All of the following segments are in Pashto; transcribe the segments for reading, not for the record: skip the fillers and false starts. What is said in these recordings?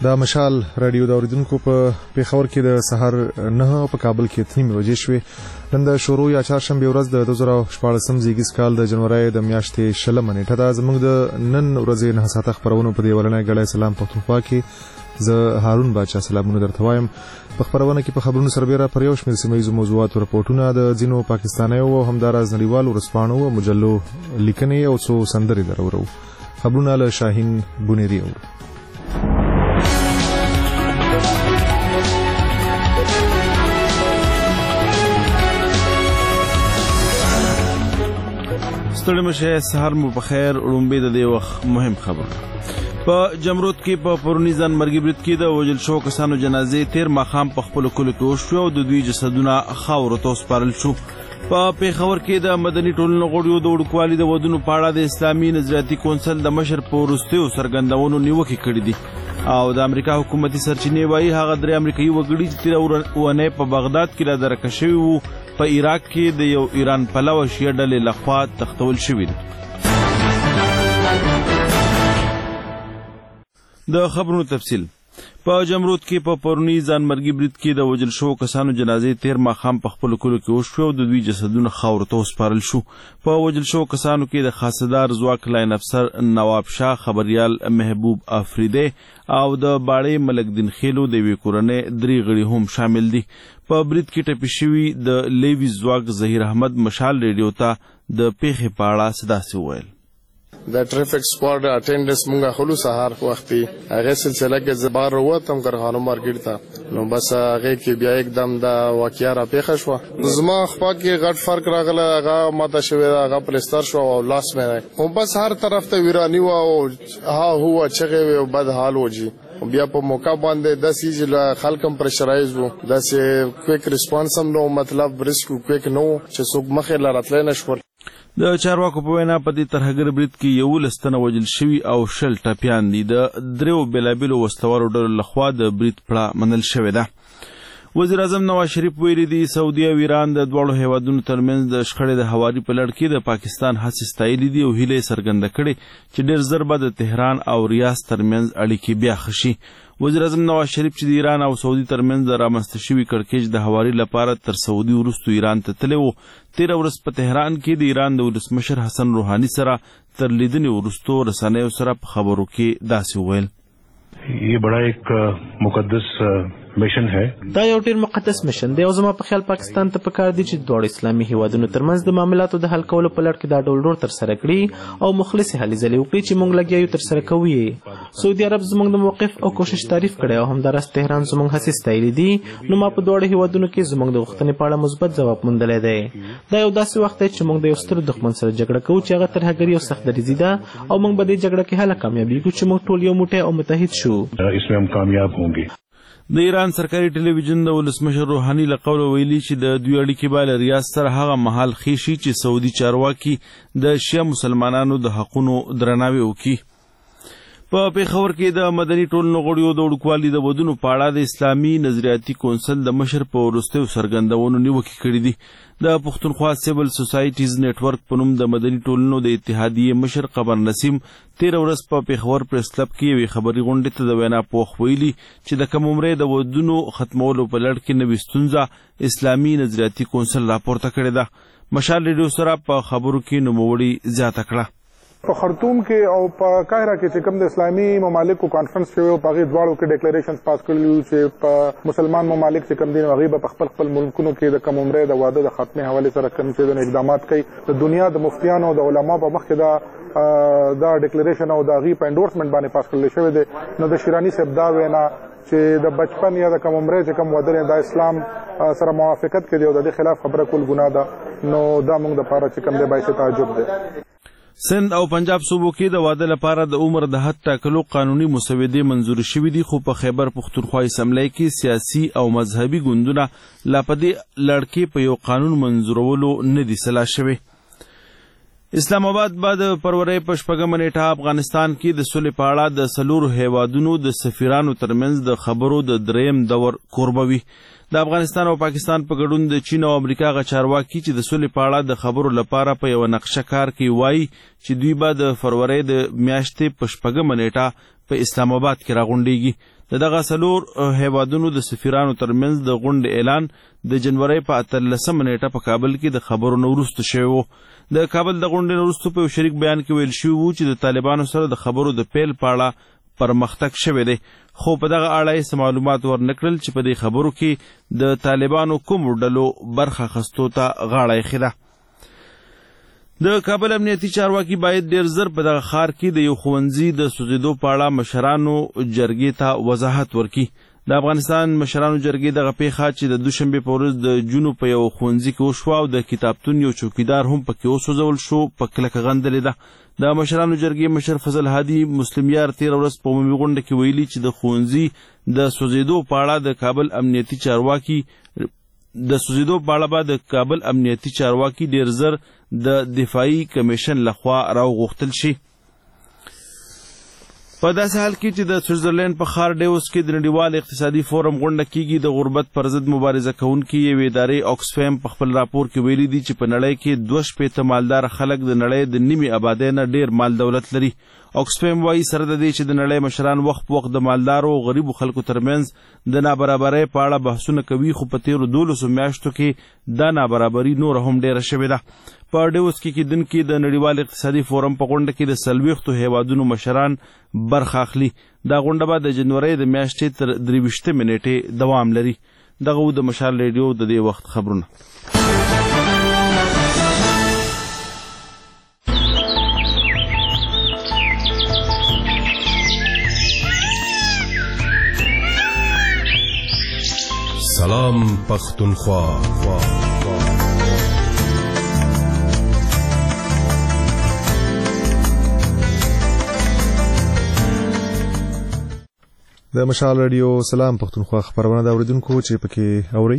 د مشال رادیو د اوریدونکو په پیښور کې د سحر 9 په کابل کې 3 بجې شوې. نن د شروع یا چهارشنبه ورځ د 2014 زیږیز کال د جنوري د میاشتې 16 نیټه ده. زموږ د نن ورځې 9 ساعته خبرونه په دی ولنه غړې سلام پښتونخوا کې زه هارون باچا سلامونه درته وایم. په خبرونه کې په خبرونو سربېره پر یو شمېر سیمه ییزو موضوعاتو رپورټونه د ځینو پاکستانیو او همداراز نړیوالو ورځپاڼو او مجلو لیکنې او څو سندرې درورو. خبرونه له شاهین بونيري اورو. ستړي مشه سحر مو په خیر. وړومبې د دې وخت مهم خبر په جمرود کې په پرونی ځان مرګي برید کې د وژل شو کسانو جنازې تیر ماښام په خپل کلو کې وشو او د دوی جسدونه خاورو ته وسپارل شو. په پیښور کې د مدني ټولنو غړیو د وړوکوالي د ودونو په اړه د اسلامي نظریاتي کونسل د مشر په وروستیو څرګندونو نیوکې کړې دي او د امریکا حکومتي سرچینې وایي هغه 3 امریکایي وګړي چې تېره اونۍ په بغداد کې رادرکه شوي وو په عراق کې د یو ایران پلوه شیعه ډلې لخوا تښتول شوي دي. د خبرونو تفصیل په جمرود کې په پرونی ځان مرګي برید کې د وژل شو کسانو جنازې تیر ماښام په خپل کلو کې وشو او د دوی جسدونه خاورو ته وسپارل شو. په وژل شو کسانو کې د خاصدار ځواک لاین افسر نواب شاه، خبريال محبوب افریدی او د باړې ملک دین خیلو د یوې کورنۍ 3 غړي هم شامل دي. په برید کې ټپي شوي د لیوي ځواک ظهیر احمد مشال ریډیو ته د پیښې په اړه څه وویل. د ټریفک سکواډ اټینډنس مونږه خلو سهار وختي هغه سلسله کې زبار وروتم کارخانو مارکیټ ته نو بس هغه کې بیا एकदम دا واقعیا را پیښه شو. زما خپل کې غټ فرق راغله هغه ماته شوی هغه پلستر شو او لاس مې او بس هر طرف ته ویرانی و او ها هو چغه و بد حال وږي بیا په موقع باندې د سیجل خلکم پرشرایز وو د سه کویک ریسپانس هم نو مطلب ریسکو کویک نو چې څوک مخه لارتل نشول. د چارواکو په وینا په دې ترهګر برید کې 11 تنه وژل شوي او 60 ټپیان دي. د 3 بېلابېلو وسلوالو ډلو لخوا د برید پړه منل شوې ده. وزیر اعظم نواز شریف ویلي دي سعودي او ایران د دواړو هیوادونو ترمنځ د شخړې د هواري په لړ کې د پاکستان هڅې ستایلې دي او هیله څرګنده کړې چې ډېر ژر به د تهران او ریاض ترمنځ اړیکې بیا ښه شي. وزیر اعظم نواز شریف چې د ایران او سعودي ترمنځ د رامنځته شوي کړکېچ د هواري لپاره تر سعودي وروسته ایران ته تللی و، 13 ورځ په تهران کې د ایران د ولسمشر حسن روحاني سره تر لیدنې وروسته رسنیو سره په خبرو کې داسې وویل. ये बड़ा एक मुकद्दस मिशन है. دا یو ډیر مقدس مشن دی او زما په خیال پاکستان ته پکار دی چې دوه اسلامي هیوادونو ترمنځ د معاملاتو د حل کولو په لړ کې دا ډول تر سره کړي او مخلص هلې ځلې وکړي چې موږ لګیایو تر سره کوو. سعودي عرب زموږ د موقف او کوشش تعریف کړي او همدارس تهران زموږ هڅې ستایلې دي. نو ما په دوه هیوادونو کې زموږ د غوښتنې په اړه مثبت ځواب موندلی دی. دا یو داسې وخت دی چې موږ د یو ستر دښمن سره جګړه کوو چې هغه ترهګري او سختدریزي ده او موږ به دې جګړه کې هله کامیابیږو چې موږ ټول یو موټی او متحد شو. इसमें हम कामयाब होंगे. د ایران سرکاري ټلویزیون د ولسمشر روحاني له قوله ویلي چې د دوی اړیکې به له ریاض سره هغه مهال ښې شي چې سعودي چارواکي د شیعه مسلمانانو د حقونو درناوی وکړي. په پیښور کې د مدني ټولنو غړیو د وړوکوالي د ودونو په اړه د اسلامي نظریاتي کونسل د مشر په وروستیو څرګندونو نیوکې کړې دي. د پښتونخوا سیول سوسایټیز نیټورک په نوم د مدني ټولنو د اتحادیې مشر قمر نسیم 13 ورځ په پیښور پریس کلب کې یوې خبري غونډې ته د وینا په وخت ویلي چې د کم عمرۍ د ودونو ختمولو په لړ کې نوې ستونزه اسلامي نظریاتي کونسل راپورته کړې ده. مشال ریډیو سره په خبرو کې نوموړي زیاته کړه. په خرطوم کې او په قاهره کې چې کوم د اسلامي ممالکو کانفرنس شوی او په هغې دواړو کې ډیکلیریشنز پاس کړي وو چې په مسلمان ممالک چې کوم دي هغوی به په خپل ملکونو کې د کم عمرۍ د واده د خاتمې حوالې سره کوم چې اقدامات کوي. د دنیا د مفتیانو او د علماو په مخکې دا ډیکلیریشن او د هغې په انډورسمنټ باندې پاس کړل شوی دی. نو د شیراني صاحب دا وینا چې د بچپن یا د کم عمرۍ چې کوم واده دی دا اسلام سره موافقت کوي او د دې خلاف خبره کول ګناه ده. نو دا موږ دپاره چې کوم دی باعث تعجب دی. سند او پنجاب صوبو کې د واده لپاره د عمر د حد ټاکلو قانوني مسودې منظور شوي دي، خو په خیبر پښتونخوا اسمبلی کې سیاسي او مذهبي ګوندونه لا په دې لړ کې په یو قانون منظورولو نه دي سلا شوي. اسلام آباد بعد پرورۍ په 4 نیټه افغانستان کې د سولې په اړه د 4 هیوادونو د سفیرانو ترمنځ د خبرو د 3م دور کوربه وي. د افغانستان او پاکستان په ګډون د چین او امریکا غ چارواکي چې د سولې په اړه د خبرو لپاره په یو نقشه کار کوي وایي چې دوی به د فروری د میاشتې په 4 نیټه په اسلام آباد کې راغونډیږي. دغه څلور هیوادونو د سفیرانو ترمنځ د غونډې اعلان د جنوري په 18 نیټه په کابل کې د خبرو نه وروسته شوی و. د کابل د غونډې نه وروسته په یو شریک بیان کې ویل شوي و چې د طالبانو سره د خبرو د پیل په اړه پرمختګ شوی دی، خو په دغه اړه یې معلومات ورنکړل چې په دې خبرو کې د طالبانو کومو ډلو برخه اخیستو ته غاړه ایښې ده. د کابل امنیتي چارواکي باید ډیر زر په دغه ښار کې د یو ښوونځي د سوځېدو په اړه مشرانو جرګې ته وضاحت ورکړي. د افغانستان مشرانو جرګې دغه پیښه چې د دوشنبې په ورځ د جنو په یو ښوونځي کې وشوه او د کتابتون یو چوکیدار هم پکې وسوځول شو په کلکه غندلې ده. د مشرانو جرګې مشر فضل هادي مسلم یار 13 ورځ په عمومي غونډه کې ویلي چې د ښوونځي د سوځېدو په اړه د کابل امنیتي چارواکي ډیر زر د دفاعي کمیشن لخوا راوغوښتل شي. په داسې حال کې چې د سویټزرلینډ په ښار ډیوس کې د نړیوال اقتصادي فورم غونډه کیږي، د غربت پر ضد مبارزه کوونکي یوې ادارې اوکسفیم په خپل راپور کې ویلي دي چې په نړۍ کې 2.5 مالدار خلک د نړۍ د نیمې آبادۍ نه ډیر مال دولت لري. اوکسفیم وایي سره د دې چې د نړۍ مشران وخت په وخت د مالدارو او غریبو خلکو ترمنځ د نابرابرۍ په اړه بحثونه کوي، خو په تیرو 12 میاشتو کې دا نابرابري نور هم ډیره شوې ده. په ډیوس کې کیدونکي د نړیوال اقتصادي فورم په غونډه کې د 40 هیوادونو مشران برخه اخلي. دا غونډه به د جنوري د میاشتې تر 23 نیټې دوام لري. دغه د مشال ریډیو د دې وخت خبرونه. سلام پختونخوا. د مشال رادیو سلام پختونخوا خبرونه د اوریدونکو چې پکې اوري.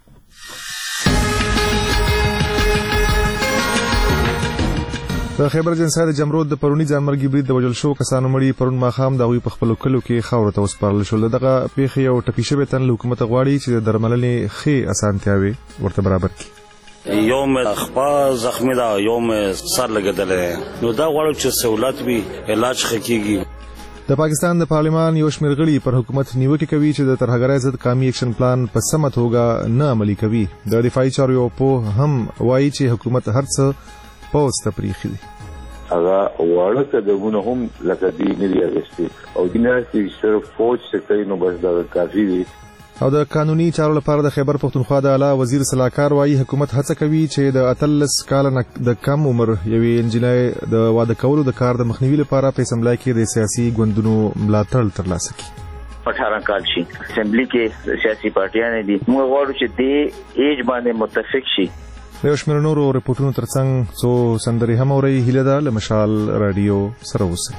د خیبر جنسا د جمرود د پرونی ځانمرګي برید د وجل شو کسانو مړي پرون ماخام د غوي په خپل کلو کې خاور ته وسپارل شول. دغه پیښه یو ټپي شوی تن حکومت غواړي چې د درملنې خې اسانتیاوي ورته برابر کړي. یوم خپا زخمی دا یوم سر لګدل نو دا غواړو چې سہولت وي علاج خکېږي. د پاکستان د پارلیمان یو شمېر غړي پر حکومت نیوکه کوي چې د ترهګرۍ ضد قومي اکشن پلان په سمه توګه نه عملي کوي. د دفاعي چارو په هم وایي چې حکومت هرڅه پوس ته پریخي دي. هغه واړه قدمونه هم لکه دې نه دی اغستې او دینه چې صرف فوج څخه کوي نو بس دا کافي دي. او د قانوني چارو لپاره د خیبر پختونخوا د اعلی وزیر صلاحکار وایي حکومت هڅه کوي چې د 13 کال د کم عمر یوې انجنۍ د واده کولو د کار د مخنیوي لپاره په اسمبلی کې د سیاسي ګوندونو ملاتړ ترلاسه کړي. 18 کال شي اسمبلی کې سیاسي پارټیان دي موږ غواړو چې د ایج باندې متفق شي. د یو شمېر نورو رپورټونو ترڅنګ څو سندرې هم اوري. هیله ده له مشال رادیو سره اوسئ.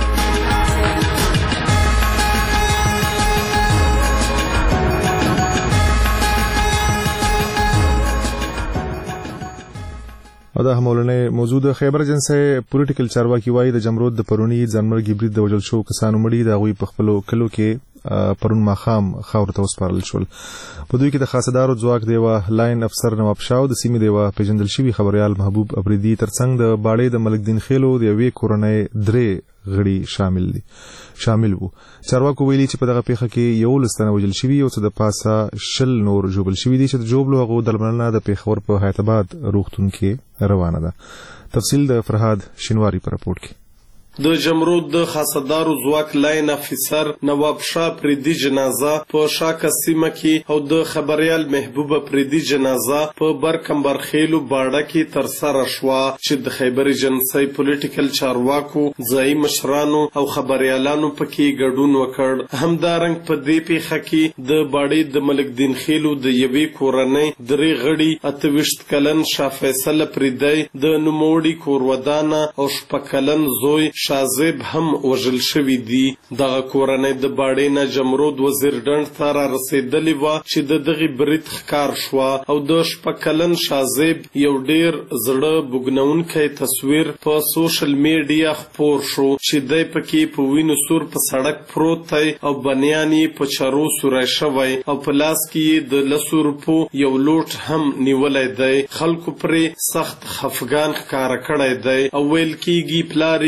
او دا همولنې موضوع د خیبر جنسه پولیټیکل چارواکي وایي د جمرود د پرونی ځانمرګي برید د وجل شو کسانو مړي د غوي په خپل کلو کې پرون ماخام خاور ته وسپارل شول. په دوی کې د خاصدارو ځواک دیوه لاین افسر نواب شاو د سیمې دیوه پیژندل شوی خبريال محبوب افریدي ترڅنګ د باړې د ملک دین خیلو د یوې کورنۍ درې غړي شامل وو. چارواکو ویلي چې په دغه پیښه کې یو لستنه وجل شوی او څه د پاسه شل نور جوبل شوی دي چې د جوبلو هغه درملنه د پیښور په حیات آباد روغتون کې روانه ده. تفصیل د فرهاد شینواری پر راپورټ کې. د جمرود د خاصدارو ځواک لاین افیسر نواب شاه پریدي جنازه په شاکه سیمه کې او د خبريال محبوب پریدي جنازه په برکمبر خېلو باړه کې تر سره شو چې د خیبر جنسي پولیټیکل چارواکو ځای مشرانو او خبريالانو پکې ګډون وکړ. همدارنګ په دې پیښه کې د باړې د ملک دین خېلو د یوې کورنۍ درې غړي 28 کلن شاه فیصل پریدي د نوموړي کورودانه او شپږ کلن زوی شازیب هم وژل شوی دی. دغه کورنۍ د باړې نه جمرود وزیر ډنډ ته را رسیدلې وه چې د دغه برید ښکار شوه او د شپږ کلن شازیب یو ډیر زړه بوږنونکی تصویر په سوشل میډیا خپور شو چې دی پکې په وینو سور په سړک پروت دی او بنیان یې په چارو سوری شوی او په لاس کې د 100 روپو یو لوټ هم نیولی دی. خلکو پرې سخت خفګان ښکاره کړی دی او ویل کېږي پلار یې یو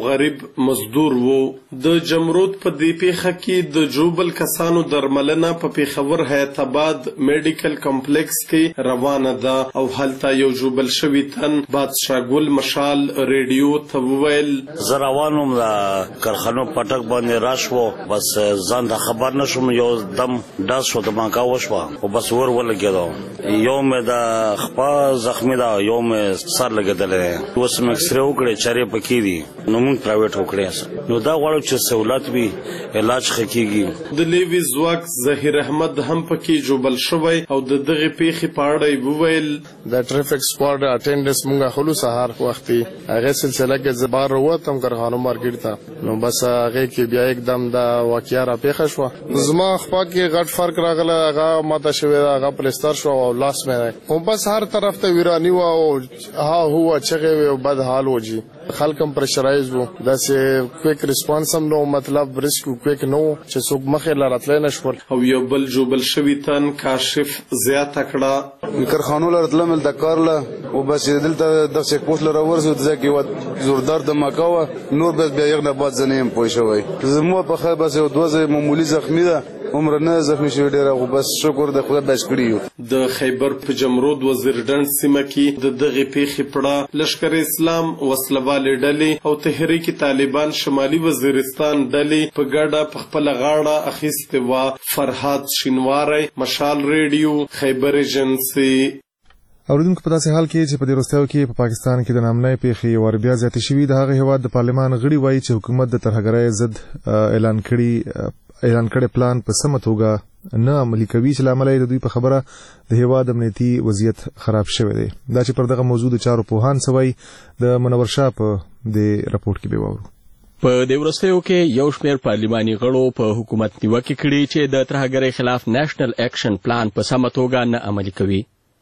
غریب مزدور وو. د جمرود په دې پیښه کې د جوبل کسانو درملنه په پیښور حیات آباد میډیکل کمپلیکس کې روانه ده او هلته یو جوبل شوی تن بادشاه ګل مشال ریډیو ته وویل زه روانم د کارخانو پټک باندې راشو بس ځان د خبر نشم یو دم داس شو د مانکا وشو او بس ور ولګیدو یو مې د خپا زخمی دا یو مې سر لګیدل اوس مې اکسره وکړې چارې پکې دي نو مونږ پرایویټ وکړې نو دا غواړو چې سہولت وي علاج خکېږي. د لیوی ځواک ظهیر احمد هم پکې جوبل شوی او د دغه پیښې په اړه وویل د ټریفیک سکواډ اټینډنس مونږه خلو سهار وختي هغه سلسله کې زبار وروتم کارخانو مارکیټ ته نو بس هغه کې بیا एकदम دا واقعیا را پیښه شو زما خپل کې غټ فرق راغله هغه ماته شوی هغه پلستر شو او لاس مې او بس هر طرف ته ویرانی و او ها هو چغه و بد حال وږي خلکم پرشرایز وو داسې کویک ریسپانس هم نو مطلب ریسک کویک نو چې څوک مخې لراتل نشول او یو بل جوبل شوی تن کاشف زیات کړه کارخانو لرتل مل د کارله او بس دلته د چیک پوسټ لره ورسو ځکه و زوردار د مکاوه نور بس بیا یو نه بعد زنیم پوي شوی زمو په خیر بس یو دوه معمولی زخمی ده عمر نه زخمی شوی ډیر او بس شکر د خدای بس کړیو. د خیبر په جمرود وزیردند سیمه کې د دغه پیښې پړه لشکر اسلام وسلوالې ډلې او تحریک طالبان شمالي وزیرستان ډلې په ګډه په خپل غاړه اخیستې وه. فرهاد شینواری مشال ریډیو خیبر ایجنسي. اوریدونکو په داسې حال کې چې په دې وروستیو کې په پاکستان کې د نامنۍ پیښې ور بیا زیاتې شوي د هغه هیواد د پارلمان غړي وایي چې حکومت د ترهګرۍ ضد اعلان کړي پلان په سمه توګه نه عملي کوي چې لامل یې د دوی په خبره د هیواد امنیتي وضعیت خراب شوی دی. دا چې پر دغه موضوع د چارو پوهان سوی د منور شاه په د راپورټ کې به وورو. په دې وروستیو کې یو شمېر پارلماني غړو په حکومت نیوکه کړې چې د ترهګرۍ خلاف نېشنل اکشن پلان په سمه توګه نه عملي کوي.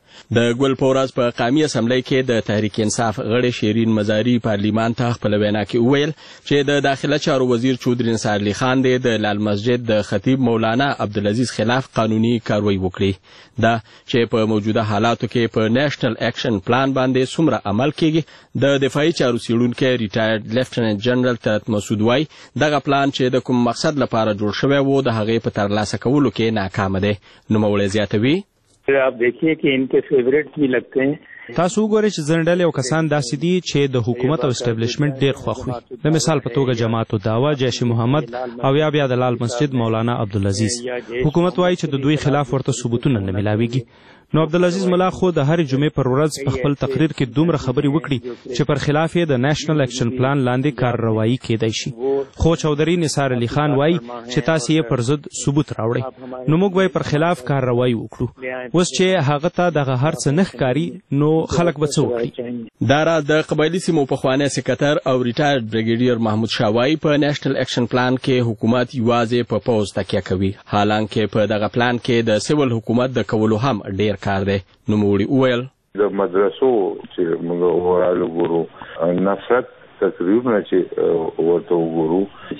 د ګل په ورځ په قومي اسمبلی کې د تحریک انصاف غړي شیرین مزاری پارلیمان ته خپل وینا کې وویل چې د داخله چارو وزیر چودري نصار علي خان د لال مسجد د خطیب مولانا عبدالعزیز خلاف قانوني کاروایی وکړي. دا چې په موجوده حالاتو کې په نېشنل اکشن پلان باندې څومره عمل کیږي د دفاعي چارو څیړونکي ریټایرډ لیفټننټ جنرال طلعت مسعود وایي دغه پلان چې د کوم مقصد لپاره جوړ شوی و د هغې په ترلاسه کولو کې ناکام دی. نوموړی زیاتوي आप देखिए कि इनके फेवरेट भी लगते हैं. تاسو وګورئ چې ځنډلې او کسان داسې دي چې د حکومت او اسټابلیشمنت ډیر خوښوي. د مثال په توګه جماعت الدعوه جیش محمد او بیا د لال مسجد مولانا عبدالعزیز. حکومت وایي چې د دوی خلاف ورته ثبوتونه نه ملاويږي. نو عبدالعزیز ملا خو د هر جمعې پر ورځ په خپل تقریر کې دومره خبري وکړي چې پر خلاف یې د نېشنل اکشن پلان لاندې کارروایی کېدای شي. خو چودري نثار علي خان وایي چې تاسو یې پر ضد ثبوت راوړئ نو موږ به پر خلاف کارروایی وکړو. اوس چې هغه ته دغه هر څه نه ښکاري نو خلک به څه وکړي. دا راز د قبایلي سیمو پخوانی سکرټر او ریټایرډ بریګیډیر محمود شاه وایي په نېشنل اکشن پلان کې حکومت یوازې په پوز تکیه کوي حالانکه په دغه پلان کې د سیول حکومت د کولو هم ډیر کار دی. نوموړي وویل د مدرسو چې موږ ورالو ګورو نفرت تقریبا چې ورته وګورو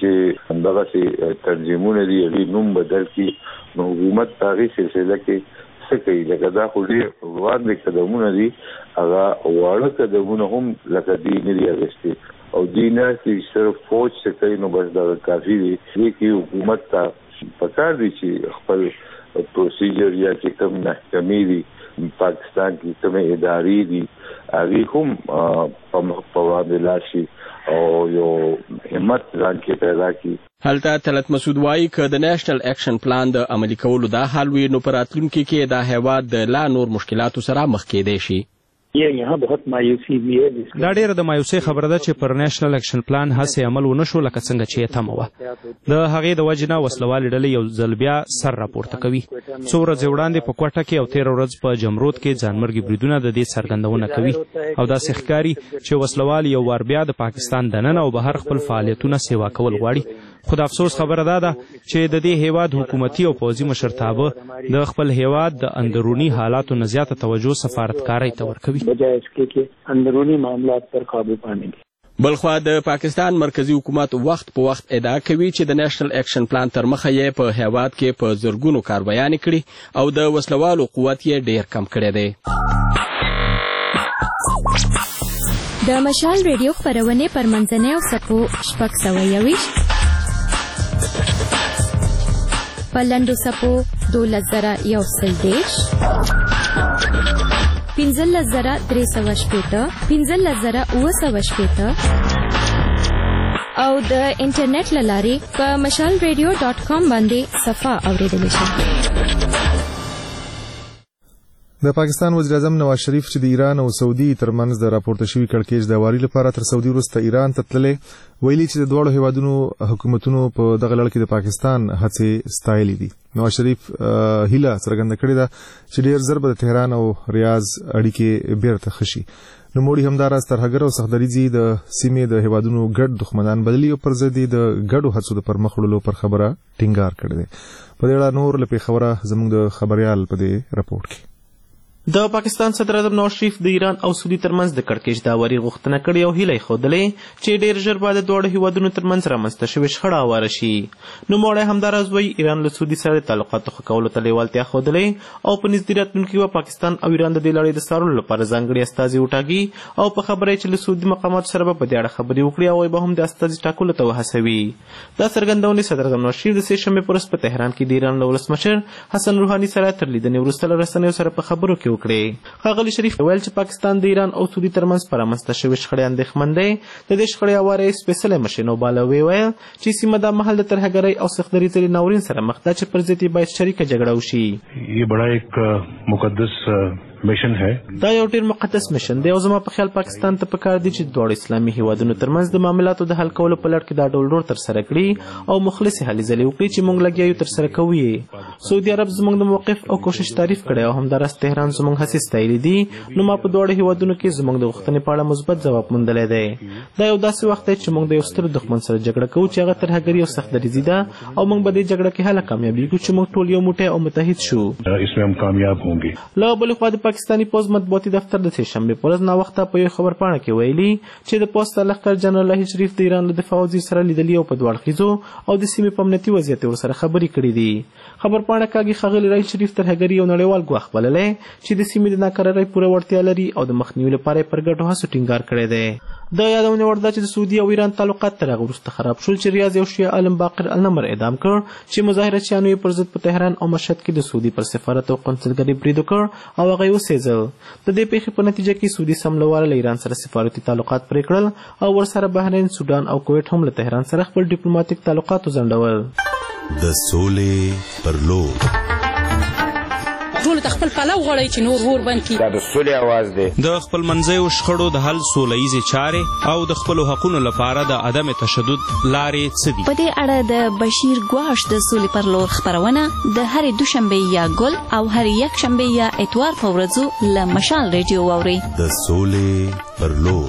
چې همدغه سي ترجمهونه دي یعنی نوم بدل کی نو حکومت هغه سلسله کې څه کوي لکه دا خو ډېر وړاندې قدمونه دي هغه واړه قدمونه هم لکه دي نه دي اخیستي او دي نه چې صرف فوج څه کوي نو بس دا کافي دي چې حکومت ته پکار دي چې خپل پروسیجر یا چې کوم محکمې دي پاکستان کې کوم ادارې دي هغه هم په وړاندې لاشي او یو همت ځان کې پیدا کی. هلته طلعت مسعود وایي که د نېشنل اکشن پلان د عملي کولو دا حال وي نو په راتلونکي کې دا هیواد د لا نور مشکلاتو سره مخ کېدی شي. यहाँ बहुत मायूसी भी है. دا ډېره د مایوسۍ خبره ده چې پر نېشنل اکشن پلان هڅې عمل ونه شو لکه څنګه چې یې تمه وه. د هغې د وجې نه وسلوالې ډلې یو ځل بیا سر راپورته کوي. څو ورځې وړاندې په کوټه کې او تېره ورځ په جمرود کې ځانمرګي بریدونه د دې څرګندونه کوي او داسې ښکاري چې وسلوال یو وار بیا د پاکستان دننه او بهر خپل فعالیتونه سیوا کول غواړي. خو د افسوس خبره دا ده چې د دې هیواد حکومتي او پوځي مشرتابه د خپل هیواد د اندرونی حالاتو نه زیاته توجه سفارتکارۍ ته ورکوي. اندرونی معاملات پر قابو پانے کی. بلخوا د پاکستان مرکزی حکومت وخت په وخت ادعا کوي چې د نېشنل اکشن پلان تر مخه یې په هیواد کې په زرګونو کاروایان کړي او د وسلوالو قوت یې ډیر کم کړی دی. د مشال ریډیو خپرونې پر منځنۍ او سپو 621 په لنډو سپو 12110 15380 15980 او د انټرنیټ له لارې په mashalradio.com باندې صفحه اوریدلی شئ. د پاکستان وزیر اعظم نواز شریف چې د ایران او سعودي ترمنځ د راپورته شوی کړکېچ د واري لپاره تر سعودي وروسته ایران ته تللی، ویلي چې د دواړو هیوادونو حکومتونو په دغه لړ کې د پاکستان هڅې ستایلې دي. نواز شریف هیله څرګنده کړې ده چې ډېر ژر به د تهران او ریاض اړیکې بیرته ښه شي. نوموړي همداراز ترهګر او سختدریځي د سیمې د هیوادونو ګډ دښمنان بللي او پر ضد د ګډو هڅو د پرمخ وړلو پر خبره ټینګار کړی دی. په دې اړه نور له پېښوره زموږ د خبريال په دې راپورټ کې د پاکستان صدر اعظم نواز شریف د ایران او سعودي ترمنځ د کړکېچ د واري غوښتنه کړې او هیله یې ښودلې چې ډېر ژر به د دواړو هیوادونو ترمنځ رامنځته شوې شخړه هواره شي. نوموړی همداراز وایي ایران له سعودي سره د تعلقاتو ښه کولو ته لیوالتیا ښودلې او په نږدې راتلونکي کې به پاکستان او ایران د دې لړۍ د څارلو لپاره ځانګړي استازي وټاکي او په خبره یې چې له سعودي مقاماتو سره به په دې اړه خبرې وکړي او به هم د استازي ټاکلو ته وهڅوي. دا څرګندونې صدر اعظم نواز شریف د سې شنبې په ورځ په تهران کې د ایران له ولسمشر حسن روحاني سره تر لیدنې وروسته له رسنیو سره په خبرو کې وکړې. ښاغلي شریف ویل چې پاکستان د ایران او سعودي ترمنځ په رامنځته شوې شخړې اندېښمن دی. د دې شخړې هواری یې سپېڅلی مشین وباله. ویل چې سیمه دا مهال د ترهګرۍ او سختدریځۍ له ناورین سره مخ ده چې پر ضد یې باید شریکه جګړه وشي. یہ بڑا ایک مقدس مشن ہے. دا یو ډېر مقدس مشن دی او زما په خیال پاکستان ته پکار دی چې دواړو اسلامي هیوادونو ترمنځ د معاملاتو د حل کولو په لړ کې دا ډول ډول ترسره کړي او مخلصې هلې ځلې وکړي چې موږ لګیا یو ترسره کوو یې. سعودي عرب زموږ د موقف او کوشش تعریف کړی او همداراز تهران زموږ هڅې ستایلې دي. نو ما په دواړو هیوادونو کې زموږ د غوښتنې په اړه مثبت ځواب موندلی دی. دا یو داسې وخت دی چې موږ د یو ستر دښمن سره جګړه کوو چې هغه ترهګري او سختدریځي ده او موږ به دې جګړه کې هله کامیابیږو چې موږ ټول یو موټی او متحد شو. اسمه هم کامیاب هونګي. له بلې خوا د پاکستاني پوځ مطبوعاتي دفتر د سې شنبې په ورځ ناوخته په یو خبرپاڼه کې ویلي چې د پوسټ لښکر جنرال لاهي شریف د ایران له دفاع وزیر سره لیدلي او په دواړو اړخیزو او د سیمې په امنیتي وضعیت ورسره خبرې کړې دي. خبرپاڼه کاږي ښاغلي راهي شریف ترهګري یو نړیوال ګواښ بللی چې د سیمې د ناکرارۍ پوره وړتیا لري او د مخنیوي لپاره یې پر ګډو هڅو ټینګار کړی دی. دا یادونه وړ ده چې د سعودي او ایران تعلقات تر هغه وروسته خراب شول چې ریاض یو شیعه عالم باقر النمر اعدام کړ چې مظاهرچیانو یې پر ضد په تهران او مشهد کې د سعودي پر سفارت او قونسلګرۍ برید وکړ او هغه یې وسېځل. د دې پیښې په نتیجه کې سعودي سملوال له ایران سره سفارتي تعلقات پرې کړل او ورسره بحرین، سودان او کویټ هم له تهران سره خپل ډیپلوماټیک تعلقات وځنډول. د سولې پر لور ټول خپل پلو غړی چې نور ور بند کی. دا د سولې आवाज دی. د خپل منځیو شخړو د حل سولهییزې چارې او د خپلو حقونو لپاره د عدم تشدد لارې څه دي؟ په دې اړه د بشیر ګواښ د سولې پر لور خپرونه د هرې دوشنبې یا ګل او هرې یکشنبې یا اتوار په ورځو له مشال ریډیو واورئ. د سولې پر لور.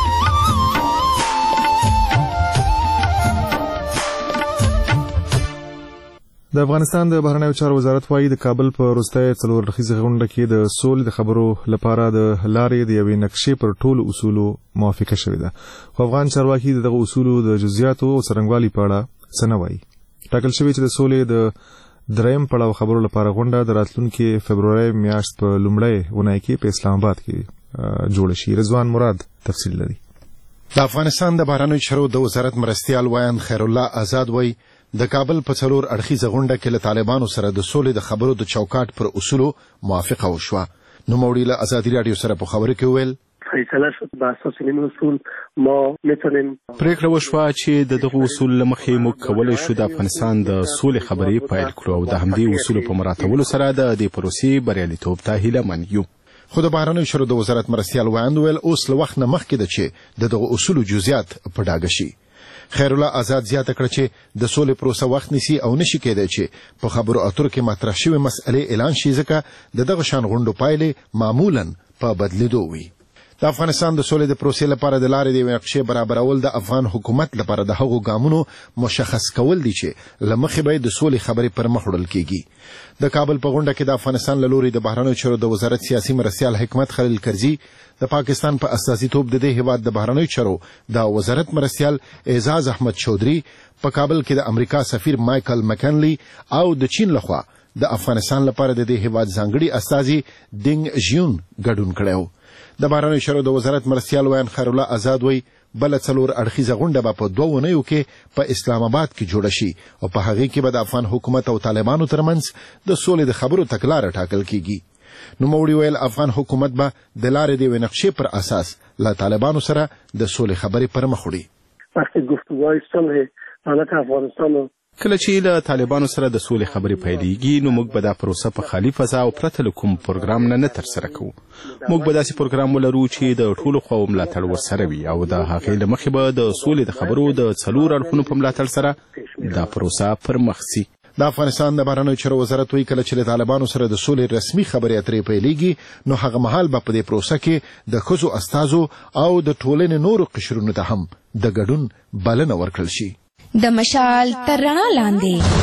د افغانستان د بهرنیو چارو وزارت وايي د کابل په وروستۍ څلور اړخیزه غونډه کې د سولې د خبرو لپاره د لارې د یوې نقشې پر ټولو اصولو موافقه شوې ده. خو افغان چارواکي دغه اصولو د جزئیاتو او څرنګوالي په اړه څه نه وایي. ټاکل شوی چې د سولې د دریم پړاو خبرو لپاره غونډه د راتلونکي فبروري میاشت په لومړۍ اونۍ کې په اسلام آباد کې جوړ شي. رضوان مراد تفصیل لري. د افغانستان د بهرنیو چارو د وزارت مرستیال وایان خیر الله آزاد وایي د کابل په څلور اړخیزه غونډه کې له طالبانو سره د سولې د خبرو د چوکاټ پر اصولو موافقه وشوه. نوموړي له ازادي راډیو سره په خبرو کې ویل فیصله شد به اساس این اصول ما میتونیم پریکړه وشوه چې دغه اصول لمخې موږ کولای شو د افغانستان د سولې خبرې پیل کړو او د همدې اصولو په مراعاتولو سره د دې پروسې بریالیتوب ته هیله من یو. خو د بهرنیو چارو د وزارت مرستیال وایند ویل اوس له وخت نه مخکې ده چې دغه اصولو جزئیات په ډاګه شي. خیر الله آزاد زیاته کړه چې د سولې پروسه وخت نیسي او نشي کېدای چې په خبرو اترو کې مطرح شوی مسئلې اعلان شي ځکه دغه شان غونډو پایلې معمولا په بدلیدو وي. د افغانستان د سولې د پروسې لپاره د لارې د نقشې برابرول د افغان حکومت لپاره د هغو ګامونو مشخص کول دي چې لمخې به د سولې خبرې پر مخ وړل کیږي. د کابل په غونډه کې د افغانستان له لوري د بهرنیو چارو د وزارت سیاسي مرستیال حکمت خلیل کرزي د پاکستان په استازیتوب د دې هیواد د بهرنیو چارو د وزارت مرستیال اعزاز احمد چودري په کابل کې د امریکا سفیر مایکل مکنلی او د چین لخوا د افغانستان لپاره د دې هیواد ځانګړي استازي دینګ ژیون ګډون کړو. د بهرنیو چارو د وزارت مرستیال ویان خیرالله آزاد وایي بله 4 اړخیزه غونډه به په 2 اونیو کې په اسلام آباد کې جوړه شي او په هغې کې به د افغان حکومت او طالبانو ترمنځ د سولې د خبرو تګلاره ټاکل کیږي. نوموړي ویل افغان حکومت به د لارې د یوې نقشې پر اساس له طالبانو سره د سولې خبرې پر مخ وړي. وقتی گفتگوهای صلح حالت افغانستان کله چې له طالبانو سره د سولې خبرې پیلېږي نو موږ به دا پروسه په خالي فضا او پرته له کوم پروګرام نه ترسره کوو. موږ به داسې پروګرام ولرو چې د ټولو خواو ملاتړ ورسره وي او د هغې له مخې به د سولې د خبرو د 4 اړخونو په ملاتړ سره دا پروسه پر مخ سي. د افغانستان د بهرنیو چارو وزارت وایي کله چې له طالبانو سره د سولې رسمي خبرې اترې پیلېږي نو هغه مهال به په دې پروسه کې د ښځو استازو او د ټولنې نورو قشرونو ته هم د ګډون بلنه ورکړل شي. د مشال تر رڼا لاندې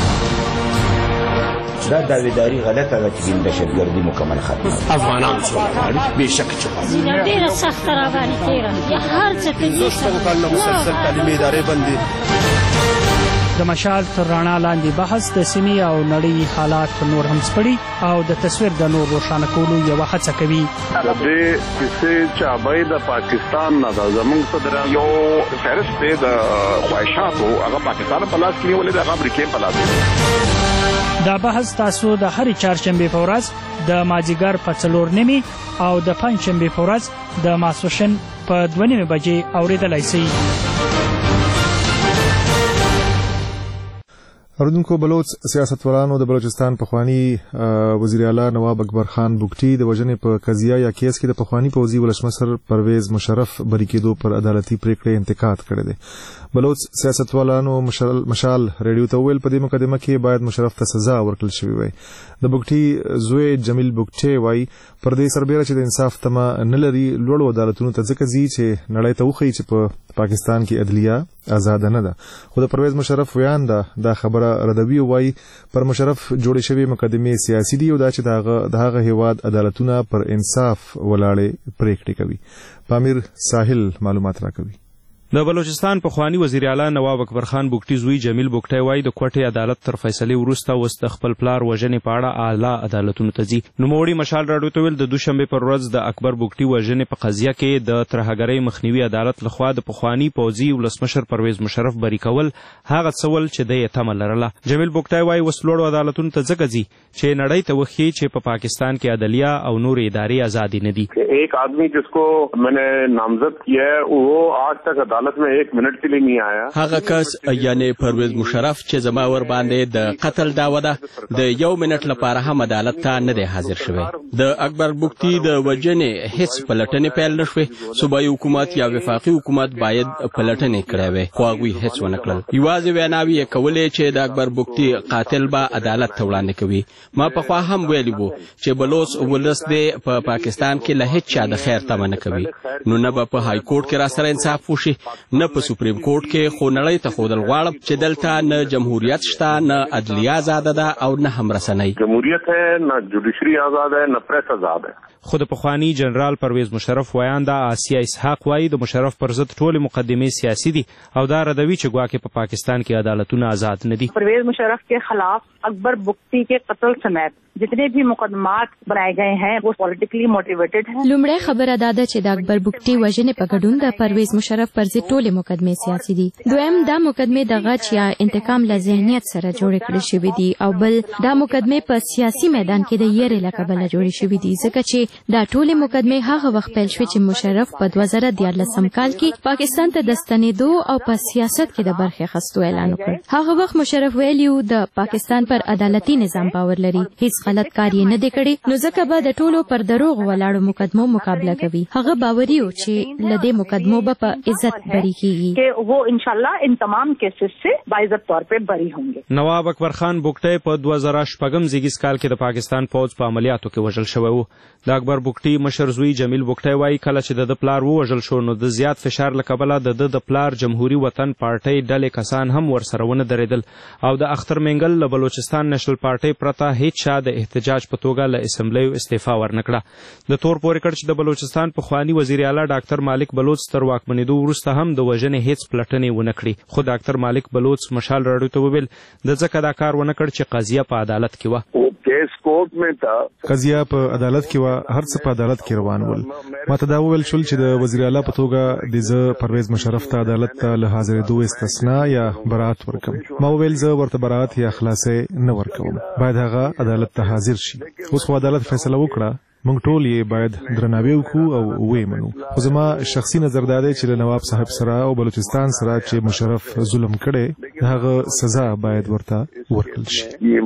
دا داویداری غلطه ده چې دهشتګردي مکمل ختمه افغانان سوله غواړي بېشکه چې ډېره سخته راغلې تېره یا هر څه کوي شپږ کلونه مسلسل تعلیمي ادارې بندي. د مشال تر رڼا لاندې بحث د سیمې او نړۍ حالات نور هم سپړي او د تصویر د نور روښانه کولو یوه هڅه کوي. د دې کیسې چابۍ د پاکستان نه ده زموږ صدران یو فهرست دی د خواهشاتو هغه پاکستان په لاس کې نیولې ده هغه امریکې په لاس کې. دا بحث تاسو د هرې چهارشنبې په ورځ د مازدیګر په 4:30 او د پنجشنبې په ورځ د ماسپښین په 2:30 بجې اورېدلی شئ. اردوونکو بلوچ سیاستوالانو د بلوچستان پخوانی وزیر اعلی نواب اکبر خان بوګټي د وژنې په قضیه یا کیس کې د پخوانی پوځي ولسمشر پرویز مشرف بری کېدو پر عدالتي پریکړې انتقاد کړی دی. بلوچ سیاستوالانو مشال ریډیو ته ویل په دې مقدمه کې باید مشرف ته سزا ورکړل شوې وای. د بوګټي زوی جمیل بوګټي وای پر دې سربېره چې د انصاف تمه نه لري لوړو عدالتونو ته ځکه ځي چې نړۍ ته وښیي چې په پاکستان کې عدلیه آزاد نه ده. خو د پرویز مشرف ویان دا خبره ردوی وای پر مشرف جوړې شوی مقدمې سیاسي دي او دا چې د هغه هیواد عدالتونه پر انصاف ولاړې پریکړې کوي. پامیر ساحل معلومات راکوي. د بلوچستان پخوانی وزیر اعلی نواب اکبر خان بوګټي زوی جمیل بوګټي وایي د کوټې عدالت تر فیصلې وروسته اوس د خپل پلار وژنې په اړه اعلی عدالتونو ته ځي. نوموړي مشال راډیو ته ویل د دوشنبې پر ورځ د اکبر بوګټي وژنې په قضیه کې د ترهګرۍ مخنیوي عدالت لخوا د پخوانی پوځي ولسمشر پرویز مشرف بری کول هغه څه ول چې د یې تمه لرله. جمیل بوګټي وایي اوس لوړو عدالتونو ته ځکه ځي چې نړۍ ته وښیي چې په پاکستان کې عدلیه او نورې ادارې ازادي نه دي. ایک آدمی جس کو میں نے نامزد کیا ہے وہ آج تک عدالت میں 1 منٹ کے لیے نہیں آیا. هغه کس یعنی پرویز مشرف چې زما ور باندې د قتل دعوه ده د 1 منټ لپاره هم عدالت ته نه دی حاضر شوی. د اکبر بوګټي د وژنې هیڅ پلټنې پیل نه شوې. صوبایي حکومت یا وفاقي حکومت باید پلټنې کړې وای خو هغوی هیڅ ونه کړل. یوازې ویناوې یې کولې چې د اکبر بوګټي قاتل به عدالت ته وړاندې کوي. ما پخوا هم ویلي وو چې بلوچ ولس دی په پاکستان کې له هیڅ چا د خیر تمه نه کوي. نو نه به په های کورټ کې را سره انصاف وشي نه په سپریم کورټ کې. خو نړۍ ته ښودل غواړم چې دلته نه جمهوریت شته نه عدلیه آزاده ده او نه هم رسنۍ. جمهوریت ہے نه جوډیشري آزاد ہے نه پریس آزاد ہے. خو د پخوانی جنرال پرویز مشرف ویانده آسیا اسحاق وایي د مشرف پر ضد ټولې مقدمې سیاسي دي او دا ردوي چې ګواکې په پاکستان کې عدالتونه آزاد نه دي. پرویز مشرف کے خلاف اکبر بگٹی کے قتل سمیت جتنے بھی مقدمات بنائے گئے ہیں وہ پولیټیکلی موټیویټډ ہیں. لومړی خبره دا ده چې د اکبر بگټي وژنې په ګډون د پرویز مشرف پر ضد ټولې مقدمې سیاسي دي. دویم دا مقدمې د غچ یا انتقام له ذهنیت سره جوړې کړې شوې دي او بل دا مقدمې په سیاسي میدان کې د یېرې له کبله جوړې شوې دي ځکه چې دا ټولې مقدمې هغه وخت پیل شوې چې مشرف په 2014 کال کې پاکستان ته د ستنېدو او په سیاست کې د برخې اخیستو اعلان وکړ. هغه وخت مشرف ویلي و د پاکستان پر عدالتي نظام باور لري هیڅ غلط کار یې نه دی کړی نو ځکه به د ټولو پر دروغ ولاړو مقدمو مقابله کوي. هغه باوري و چې له دې مقدمو به په عزت بری کیږي کہ وہ انشاءاللہ ان تمام کیسز سے باعزت طور پہ بری ہوں گے. نواب اکبر خان بوګټي په 2014 زیږیز کال کې د پاکستان پوځ په عملیاتو کې وژل شوی و. د اکبر بوګټي مشر زوی جمیل بوګټي وایي کله چې د پلار ووژل شو نو د زیات فشار له کبله د پلار جمهوریت وطن پارټۍ ډلې کسان هم ورسره ونه درېدل او د اختر منګل له بلوچستان نېشنل پارټۍ پرته هیڅ چا د احتجاج په توګه له اسمبلی استعفا ورنکړه. د تور پورې کړ چې د بلوچستان پخوانی وزیر اعلی ډاکټر مالک بلوچ تر واکمنېدو وروسته هم د وژنې هیڅ پلټنې ونه کړې. خو ډاکټر مالک بلوچ مشال راډیو ته وویل د ځکه دا کار ونه کړ چې قضیه په عدالت کې وه. قضیه په عدالت کې وه، هر څه په عدالت کې روان ول. ماته دا وویل شول چې د وزیر اعلی په توګه د زه پرویز مشرف ته عدالت ته له حاضرېدو استثنا یا برات ورکم. ما وویل زه ورته برات یا خلاصې نه ورکوم، باید هغه عدالت ته حاضر شي. اوس خو عدالت فیصله وکړه، موږ ټول یې باید درناوی وکړو او ویې منو. خو زما شخصي نظر دا دی چې له نواب صاحب سره او بلوچستان سره چې مشرف ظلم کړی، هغه سزا باید ورته ورکړل شي.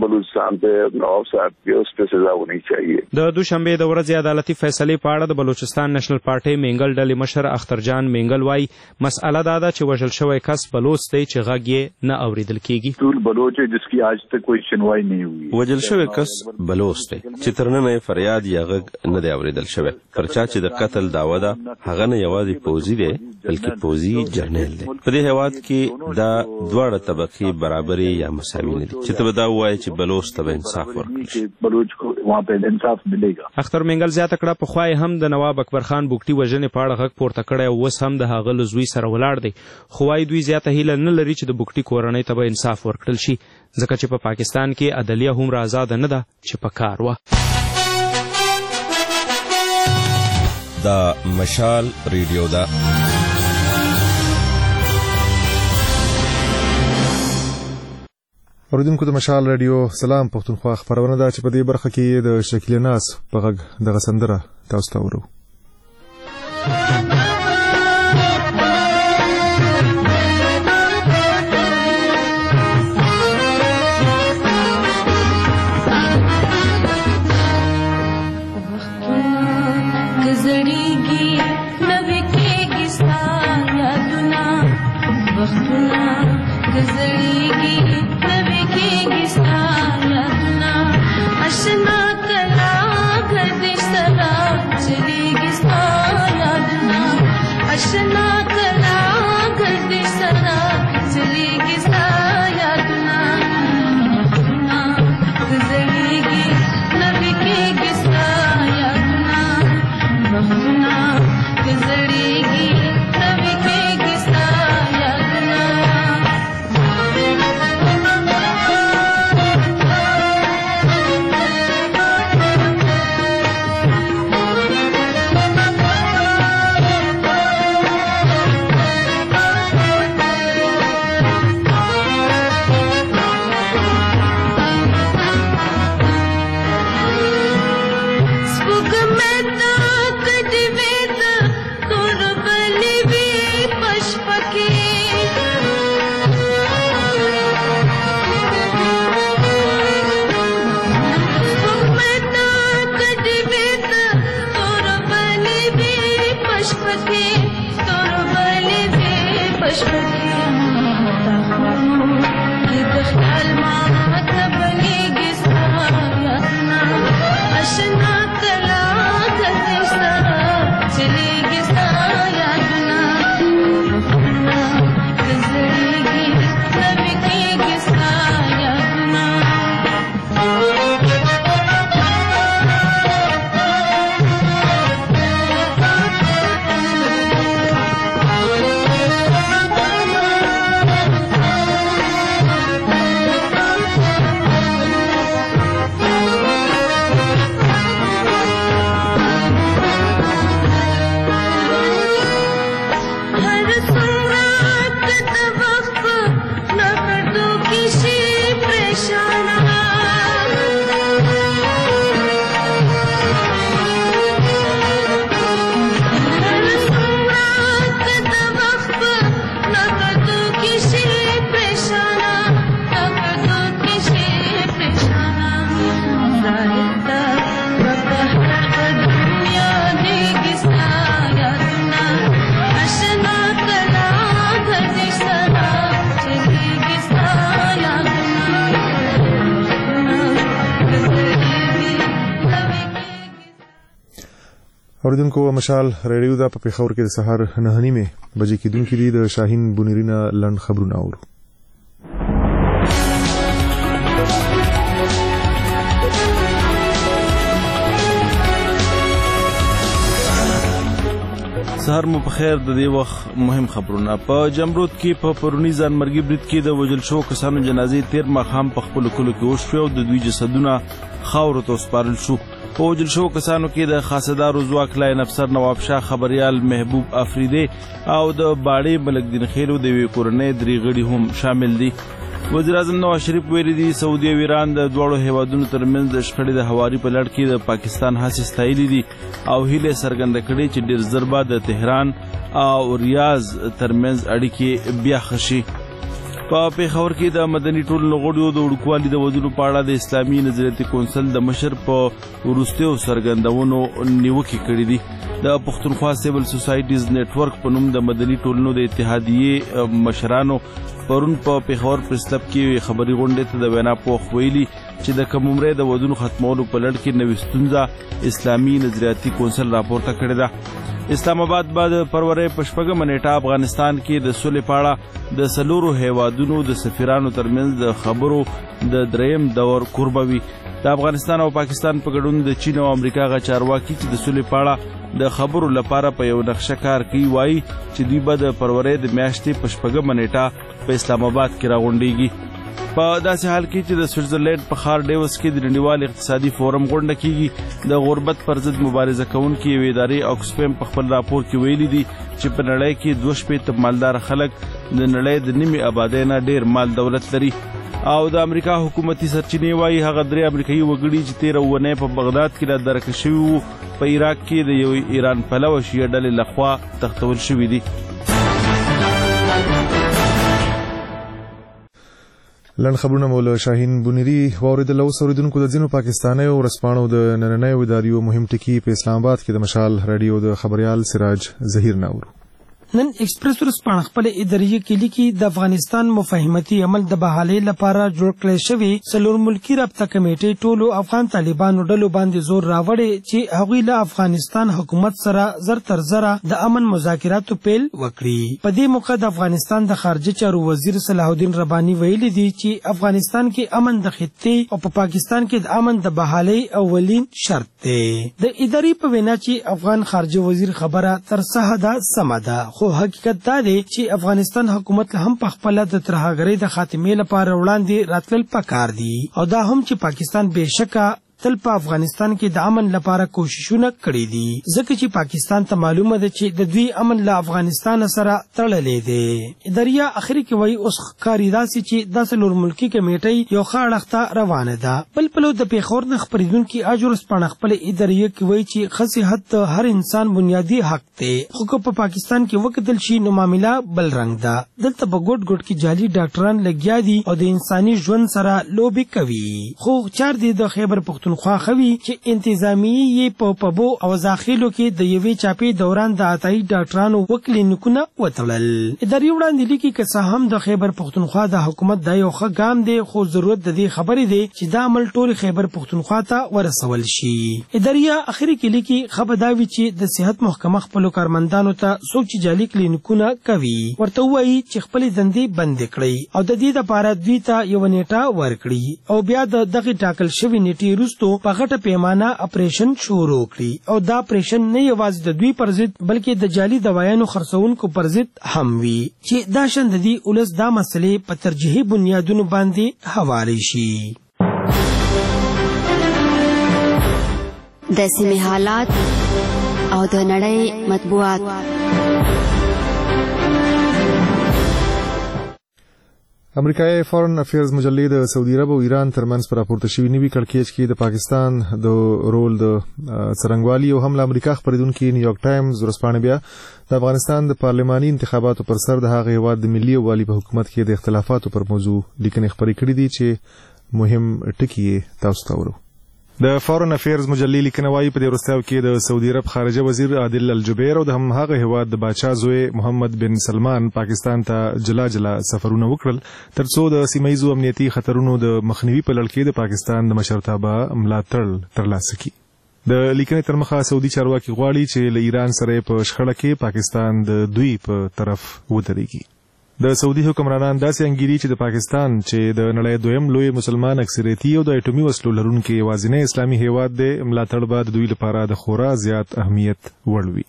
د دوشنبه د ورځې عدالتي فیصلې په اړه د بلوچستان نېشنل پارټۍ مینګل ډلې مشر اخترجان مینګل وایي مسأله دا ده چې وژل شوی کس بلوچ دی چې غږ یې نه اوریدل کیږي. وژل شوی کس بلوچ دی چې تر ننه فریاد یا غږ نه دی اوریدل شوی. پر چا چې د قتل دعوه ده هغه نه یوازې پوځي دی بلکې پوځي جرنیل دی. په دې هیواد کې دا دواړه طبقې برابرې یا مساوي نه دي چې ته به دا ووایې چې بلوچ ته به انصاف ورکړل شي. اختر مینګل زیاته کړه پخوا یې هم د نواب اکبر خان بوګټي وژنې په اړه غږ پورته کړی او اوس هم د هغه له زوی سره ولاړ دی. خو وایي دوی زیاته هیله نه لري چې د بوګټي کورنۍ ته به انصاف ورکړل شي ځکه چې په پاکستان کې عدلیه هومره آزاده نه ده چې په کار وه. دا مشال ریډیو ده. اوریدونکو د مشال ریډیو سلام پښتونخوا خبرونه ده چې په دې برخه کې د شکیل ناز په غږ دغه سندره تاسو ته ورو. اوریدونکو مشال ریډیو دا په پیښور کې د سهار 9:30 بجې کېدونکې دي. د شاهین بونیرینا لند خبرونه اورو. سهار مو په خیر. د دې وخت مهم خبرونه. په جمرود کې په پرونی ځانمرګي برید کې د وژل شو کسانو جنازې تیر ماښام په خپلو کلو کې وشوې او د دوی جسدونه خاورو ته وسپارل شو. په وژل شو کسانو کې د خاصدارو ځواک لاین افسر نواب شاه خبریال محبوب افریدی او د باړې ملک دین خیلو د یوې کورنۍ 3 غړي هم شامل دي. وزیر اعظم نواز شریف ویلي دي سعودي او ایران د دواړو هیوادونو ترمنځ د شخړې د هواري په لړ کې د پاکستان هڅې ستایلې دي او هیله څرګنده کړې چې ډېر ژر به د تهران او ریاض ترمنځ اړیکې بیا ښه شي. په پېښور کې د مدني ټولنو غړو د وړوکوالي د ودونو په اړه د اسلامي نظریاتي کونسل د مشر په وروستیو څرګندونو نیوکې کړې دي. د پښتونخوا سیول سوسایټیز نیټورک په نوم د مدني ټولنو د اتحادیې مشرانو پرون په پېښور پریس کلب کې خبري غونډې ته د وینا په وخت ویلي چې د کم عمرۍ د ودونو ختمولو په لړ کې نوې ستونزه اسلامي نظریاتي کونسل راپورته کړې ده. اسلام آباد بعد فروری په 4 نیټه افغانستان کې د سولې په اړه د 4 هیوادونو د سفیرانو ترمنځ د خبرو د دریم دور قربوي. د افغانستان او پاکستان په ګډون د چین او امریکا غا چارواکي چې د سولې په اړه د خبرو لپاره په یو نقشه کار کوي وایي چې دوی به د فروری د میاشتې په 4 نیټه په اسلام آباد کې راغونډیږي. په داسې حال کې چې د سویټزرلینډ په ښار ډیوس کې د نړیوال اقتصادي فورم غونډه کیږي. د غربت پر ضد مبارزه کوونکې یوې ادارې اکسفیم په خپل راپور کې ویلي دي چې په نړۍ کې 2 مالدار خلک د نړۍ د نیمې آبادۍ نه ډېر مال دولت لري. او د امریکا حکومتي سرچینې وایي هغه 3 امریکایي وګړي چې 13 اونۍ په بغداد کې رادرکه شوي وو په عراق کې د یو ایران پلوه شیعه ډلې لخوا تختول شوي دي. لنډ خبرونه مو له شاهین بونیری واوریدل. اوس اوریدونکو د ځینو پاکستانیو ورځپاڼو د نننیو اداریو مهم ټکي په اسلام آباد کې د مشال رادیو د خبريال سراج ظهیر ناور. نن ایکسپریس ورځپاڼه خپل اداریه کې لیکي د افغانستان مفاهمتي عمل د بحالۍ لپاره جوړ کړی شوی څلور ملکی رابطه کمیټې ټولو افغان طالبانو ډلو باندې زور راوړی چې هغوی له افغانستان حکومت سره زر تر زره د امن مذاکراتو پیل وکړي. په دې موقع د افغانستان د خارجه چارو وزیر صلاح الدین رباني ویلي دي چې افغانستان کې امن د خطې او په پاکستان کې د امن د بحالۍ اولین شرط دی. د ادارې په وینا چې افغان خارجه وزیر خبره تر څه ده سمه ده، خو حقیقت دا دی چې افغانستان حکومت هم په خپل د ترهګرۍ د خاتمې لپاره وړاندې راتلل پکار دي او دا هم چې پاکستان بهشکه تل په افغانستان کې د امن لپاره کوششونه کړي دي ځکه چې پاکستان ته معلومه ده چې د دوی امن له افغانستان سره تړلې دی. اداریا اخري کې وایي اوس ښکاري داسې چې دا څلور ملکي کمیټۍ یو ښه اړخ ته روانه ده. بل پلو د پېښور نه خپرېدونکي اج ورځپاڼه خپل اداریه کې وایي چې ښه صحت د هر انسان بنیادي حق دی، خو که په پاکستان کې وکتل شي نو معامله بل رنګ ده. دلته په ګوټ ګوټ کې جعلي ډاکټران لګیا دي او د انساني ژوند سره لوبې کوي. خو چار دی د خیبر پښتونخوا خوي چې انتظامیه یې په پبو او ځاخیلو کې د یوې چاپې دوران د عطایي ډاکټرانو وکلینیکونه وتړل. ادارې وړاندې لیکي که څه هم د خیبر پښتونخوا د حکومت دا یو ښه ګام دی، خو ضرورت د دې خبرې دی چې دا عمل ټول خیبر پښتونخوا ته ورسول شي. ادارې اخري کې لیکي خبر دا وی چې د صحت محکمه خپل کارمندانو ته څوک چې جعلي کلینیکونه کوي ورته وایي چې خپل دندې بند کړي او د دې لپاره دوی ته یو نیټه ورکړي او بیا د دغه ټاکل شوی نیټې وروسته په غټه پیمانه اپریشن شروع کړي او دا اپریشن نه یوازې د دوی پر ضد بلکې د جعلي دوايانو خرڅونکو پر ضد هم وي چې دا شند دي ولس دا مسلې په ترجیحي بنیادونو باندې حواله شي. د سیمې حالات او د نړۍ مطبوعات. امریکایي فارن افیرز مجلې د سعودي عرب او ایران ترمنځ پر راپورته شوی نوي کړکېچ کې د پاکستان د رول د څرنګوالي او هم له امریکا خبرېدونکي نیویارک ټایمز ورځپاڼه بیا د افغانستان د پارلماني انتخاباتو پر سر د هغه هیواد د ملي یووالي په حکومت کې د اختلافاتو پر موضوع لیکنې خپرې کړې دي چې مهم ټکي تاسو ته ورو. د فارن افیرز مجلې لیکنه وايي په دې وروستیو کې د سعودي عرب خارجه وزیر عادل الجبیر او د هماغه هیواد د باچا زوی محمد بن سلمان پاکستان ته جلا جلا سفرونه وکړل ترڅو د سیمایي امنیتي خطرونو د مخنیوي په لړ کې د پاکستان د مشرتابه ملاتړ ترلاسه کړي. د لیکنې تر مخه سعودي چارواکي غواړي چې له ایران سره په شخړه کې پاکستان د دوی په طرف ودرېږي. د سعودي حکمرانان داسې انګیري چې د پاکستان چې د نړۍ دویم لوی مسلمان اکثریتي او د اټومي وسلو لرونکي یوازینی اسلامي هیواد دی ملاتړ به د دوی لپاره د خورا زیات اهمیت وړ وي.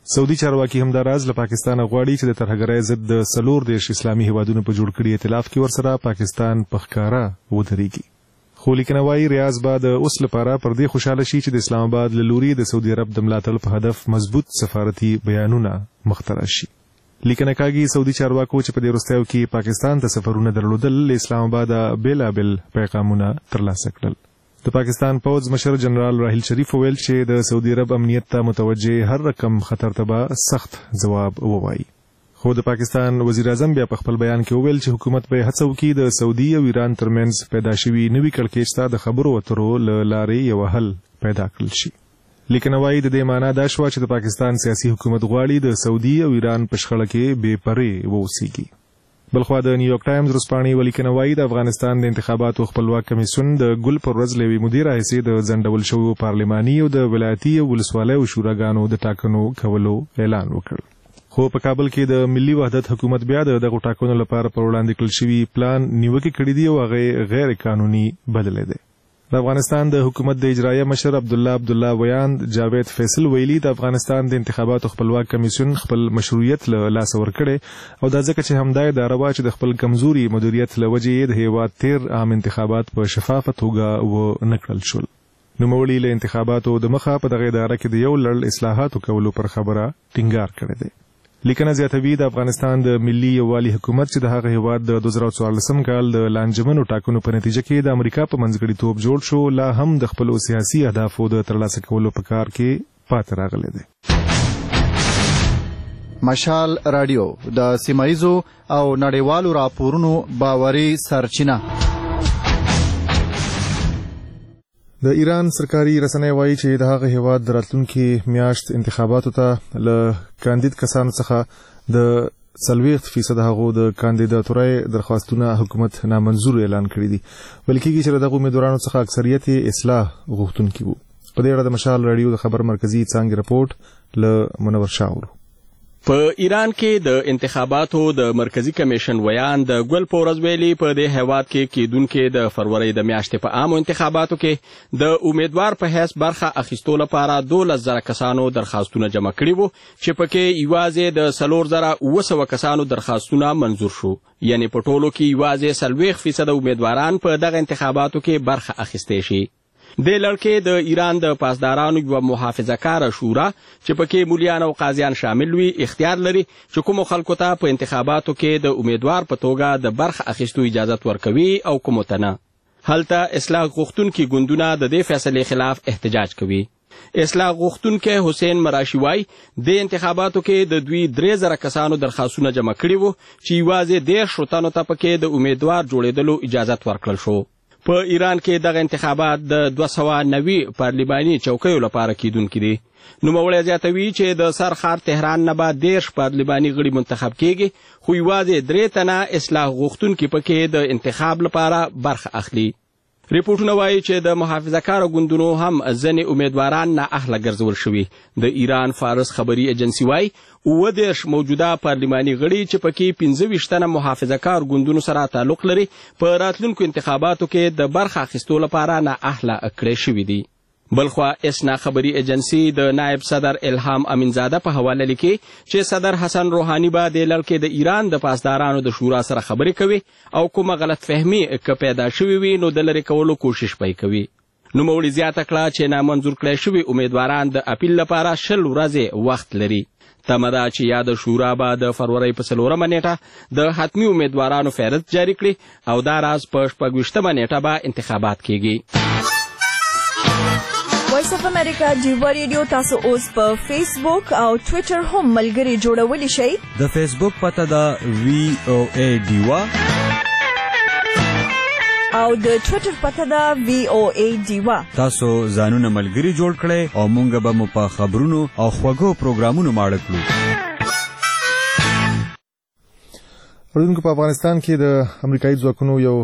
سعودي چارواکي هم دا راز له پاکستان غواړي چې د ترهګرۍ ضد د 14 اسلامي هیوادونو په جوړ کړي ائتلاف کې ورسره پاکستان په ښکارا ودرېږي. خو لیکنه وايي ریاض به د اوس لپاره پر دې خوشاله شي چې د اسلام آباد له لوري د سعودي عرب د ملاتړ په هدف مضبوط سفارتي بیانونه مخترع شي. لیکنه کاږي سعودي چارواکو چې په دې وروستیو کې پاکستان ته سفرونه درلودل له اسلام آباد بېلابېل پیغامونه ترلاسه کړل. د پاکستان پوځ مشر جنرال راحیل شریف ویل چې د سعودي عرب امنیت ته متوجه هر رقم خطر ته به سخت ځواب ووایي. خو د پاکستان وزیر اعظم بیا په خپل بیان کې وویل چې حکومت به هڅه وکړي د سعودي او ایران ترمنځ پیدا شوي نوي کړکېچ ته د خبرو اترو له لارې یو حل پیدا کړل شي. لیکنه وايي د دې معنا دا شوه چې د پاکستان سیاسي حکومت غواړي د سعودي او ایران په شخړه کې بې پرې واوسیږي. بلخوا د نیویارک ټایمز ورځپاڼې ولیکنه وايي د افغانستان د انتخاباتو خپلواک کمیسیون د ګل پر ورځ له یوې مودې راهیسې د ځنډول شویو پارلماني او د ولایتي او ولسوالیو شوراګانو د ټاکنو کولو اعلان وکړ. خو په کابل کې د ملي وحدت حکومت بیا دغه ټاکنو لپاره پر وړاندې کړل شوي پلان نیوکې کړي دي او هغه غیر قانوني بللی دی. د افغانستان د حکومت د اجرایه مشر عبدالله ویاند جاوید فیصل ویلي د افغانستان د انتخاباتو خپلواک کمیسیون خپل مشروعیت له لاسه ورکړی او دا ځکه چې همدا اداره وه چې د خپل کمزوري مدیریت له وجې د هیواد تیر عام انتخابات په شفافه توګه ونه کړل شول. نوموړي له انتخاباتو د مخه په دغه اداره کې د یو لړ اصلاحاتو کولو پر خبره ټینګار کړی دی. لیکنه زیاتوي د افغانستان د ملي یووالي حکومت چې د هغه هیواد د 2014 کال د لانجمنو ټاکنو په نتیجه کې د امریکا په منځګړیتوب جوړ شو لا هم د خپلو سیاسي اهدافو د ترلاسه کولو په کار کې پاتې راغلی دی. مشال رادیو د سیمایزو او نړیوالو راپورونو باوري سرچینه. د ایران سرکاري رسنۍ وایي چې د هغه هیواد د راتلونکي میاشت انتخاباتو ته له کاندید کسانو څخه د 40% هغو د کاندیداتورۍ درخواستونه حکومت نامنظور اعلان کړي دي. ویل کېږي چې دغه امیدوارانو څخه اکثریت اصلاح غوښتونکي وو. په دې اړه د مشال رادیو د خبر مرکزی څانګې رپورټ له منور شاه. په ایران کې د انتخاباتو د مرکزی کمیشن ویان د ګل په ورځ ویلي په دې هیواد کې کېدونکو د فروری د میاشتې په عامو انتخاباتو کې د امیدوار په حیث برخه اخیستو لپاره 12,000 کسانو درخواستونه جمع کړي وو چې پکې یوازې د 4,900 کسانو درخواستونه منظور شو. یعنی په ټولو کې یوازې 40% امیدواران په دغه انتخاباتو کې برخه اخیستی شي. د لړکې د ایران د پاسدارانو یو محافظه‌کاره شورا چې پکې مولیان او قاضیان شامل وي اختیار لري چې کومو خلکو ته په انتخاباتو کې د امیدوار په توګه د برخه اخیستو اجازه ورکوي او کومو ته نه. هلته اصلاح غوښتونکي ګوندونه د دې فیصلې خلاف احتجاج کوي. اصلاح غوښتونکی حسین مراشي وایي د انتخاباتو کې د دوی 3,000 کسانو درخواستونه جمع کړي وو چې یوازې 10 تنو ته پکې د امیدوار جوړېدلو اجازه ورکړل شو. په ایران کې دغه انتخابات د 290 پارلماني چوکیو لپاره کېدونکي دي. نوموړی زیاتوي چې د سرخار تهران نه به 10 پارلماني غړي منتخب کېږي خو یوازې 3 تنه اصلاح غوښتونکي پکې د انتخاب لپاره برخه اخلي. ریپورټونه وایي چې د محافظه‌کاره ګوندونو هم ځینې امیدواران نااهله ګرځول شوي. د ایران فارس خبري ایجنسي وایي 30 موجوده پارلماني غړي چې پکې 25 تنه محافظه‌کار ګوندونو سره تعلق لري په راتلونکو انتخاباتو کې د برخه اخیستو لپاره نااهله کړي شوي دي. بلخوا اسنا خبري ایجنسی د نائب صدر الهام امینزاده په حواله لیکي چې صدر حسن روحاني به د لړکې د ایران د پاسدارانو د شورا سره خبرې کوي او کومه غلط فهمي که پیدا شوي وي نو د لرې کولو کوشش پای کوي. نوموړي زیاته کړه چې نامنظور کړی شوي امیدواران د اپیل لپاره 20 ورځې وخت لري. تمه ده چې یا د شورا به د فروری په 4 نیټه د حتمي امیدوارانو فهرست جاری کړي او دا راز په 26 نیټه به انتخابات کیږي. وایس اف امریکا ډیوا ریډیو تاسو اوس په فیسبوک او ټوئیټر هم ملګري جوړولی شئ. د فیسبوک پته ده VOA ډیوا او د ټوئیټر پته ده VOA ډیوا. تاسو ځانونه ملګري جوړ کړئ او مونږ به مو په خبرونو او خوږو پروګرامونو ماړه کړو. ورته په افغانستان کې د امریکایي ځواکونو یو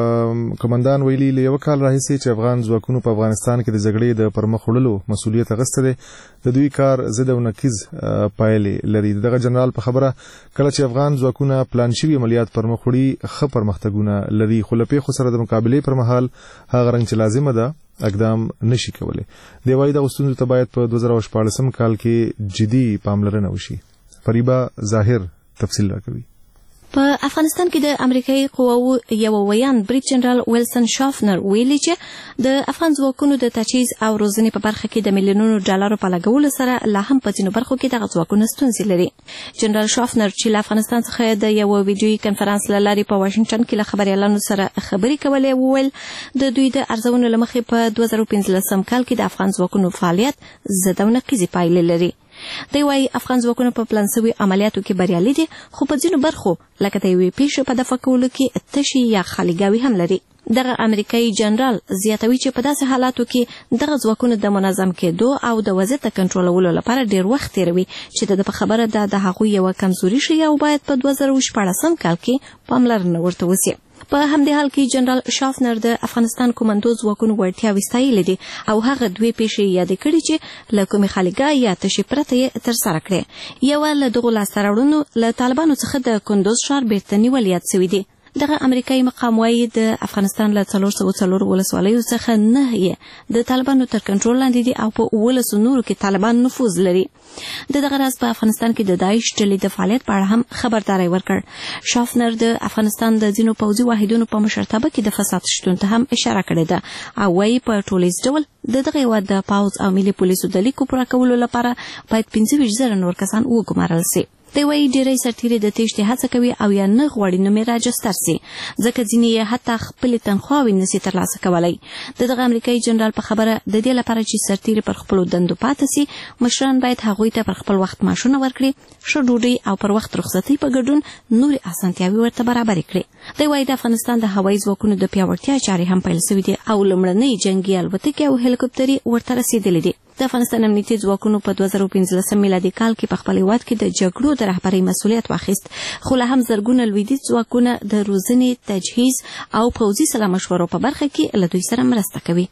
کمانډان ویلي له یو کال راهیسې چې افغان ځواکونو په افغانستان کې د جګړې د پرمخ وړلو مسؤلیت اخیستی دی. د دوی کار ضد او نقیض پایلې لري. دغه جنرال په خبره کله چې افغان ځواکونه پلان شوي عملیات پرمخ وړي ښه پرمختګونه لري، خو له پیښو سره د مقابلې پر مهال هغه رنګ چې لازمه ده اقدام نشي کولی. دی وايي دغه ستونزو ته باید په 2014 کال کې جدي پاملرنه وشي. فریبا ظاهر تفصیل راکوي. په افغانستان کې د امریکایي قواو یو ویان بریټ جنرال ویلسن شافنر ویلي چې د افغان ځواکونو د تجهیز او روزنې په برخه کې د میلیونونو ډالرو په لګولو سره لا هم په ځینو برخو کې دغه ځواکونه ستونزې لري. جنرال شافنر چې له افغانستان څخه د یو ویډیویي کنفرانس له لارې په واشنگټن کې له خبريالانو سره خبرې کولې، وویل د دوی د ارزونو له مخې په 2015 کال کې د افغان ځواکونو فعالیت ضد او نقیضې پایلې لري. دی وايي افغان ځواکونه په پلان شوي عملیاتو کې بریالي دي، خو په ځینو برخو لکه د یوې پیښې په دفع کولو کې تشي یا خالیګاوي هم لري. دغه امریکایي جنرال زیاتوي چې په داسې حالاتو کې دغه ځواکونه د منظم کېدو او د وضعیت کنټرولولو لپاره ډیر وخت تیروي چې د خبره ده د هغوی یو کمزوري شي او باید په 2014 کال کې پاملرنه ورته وشي. په همدې حال کې جنرال شافنر د افغانستان کومندو ځواکونو وړتیاوې ستایلې دي او هغه دوی پیښې یادې کړي چې له کومې خالیګاه یا تشي پرته یې ترسره کړې. یوه له دغو لاسته راوړنو له طالبانو څخه د کندوز ښار بیرته نیول یاد سوي دي. دغه امریکایي مقام وايي د افغانستان له 404 ولسوالیو څخه 9 یې د طالبانو تر کنټرول لاندې دي او په 19 نورو کې طالبان نفوذ لري. دغه راز په افغانستان کې د داعش ډلې د فعالیت په اړه هم خبرداري ورکړ. شافنر د افغانستان د ځینو پوځي واحدونو په مشرتابه کې د فساد شتون ته هم اشاره کړې ده او وايي په ټولیز ډول دغه هیواد د پوځ او ملي پولیسو د لیکو پوره کولو لپاره باید 15,000 نور کسان وګمارل شي. دی وايي ډېری سرتیري د تېښتې هڅه کوي او یا نه غواړي نومې راجستر سي، ځکه ځینې یې حتی خپلې تنخواوې نسي ترلاسه کولی. دغه امریکایي جنرال په خبره د دې لپاره چې سرتیري پر خپلو دندو پاتې سي، مشران باید هغوی ته پر خپل وخت معاشونه ورکړي، ښه ډوډۍ او پر وخت رخصتۍ په ګډون نورې اسانتیاوې ورته برابرې کړي. دی وايي د افغانستان د هوایي ځواکونو د پیاوړتیا چارې هم پیل سوي دي او لومړنۍ جنګي الوتکې او هلیکوپترې ورته رسېدلې دي. د افغانستان امنیتي ځواکونو په 2015 میلادي کال کې په خپل هیواد کې د جګړو د رهبرۍ مسؤلیت واخیست، خو لا هم زرګونه لویدیځ ځواکونه د روزنې، تجهیز او پوځي سلا مشورو په برخه کې له دوی سره مرسته کوي.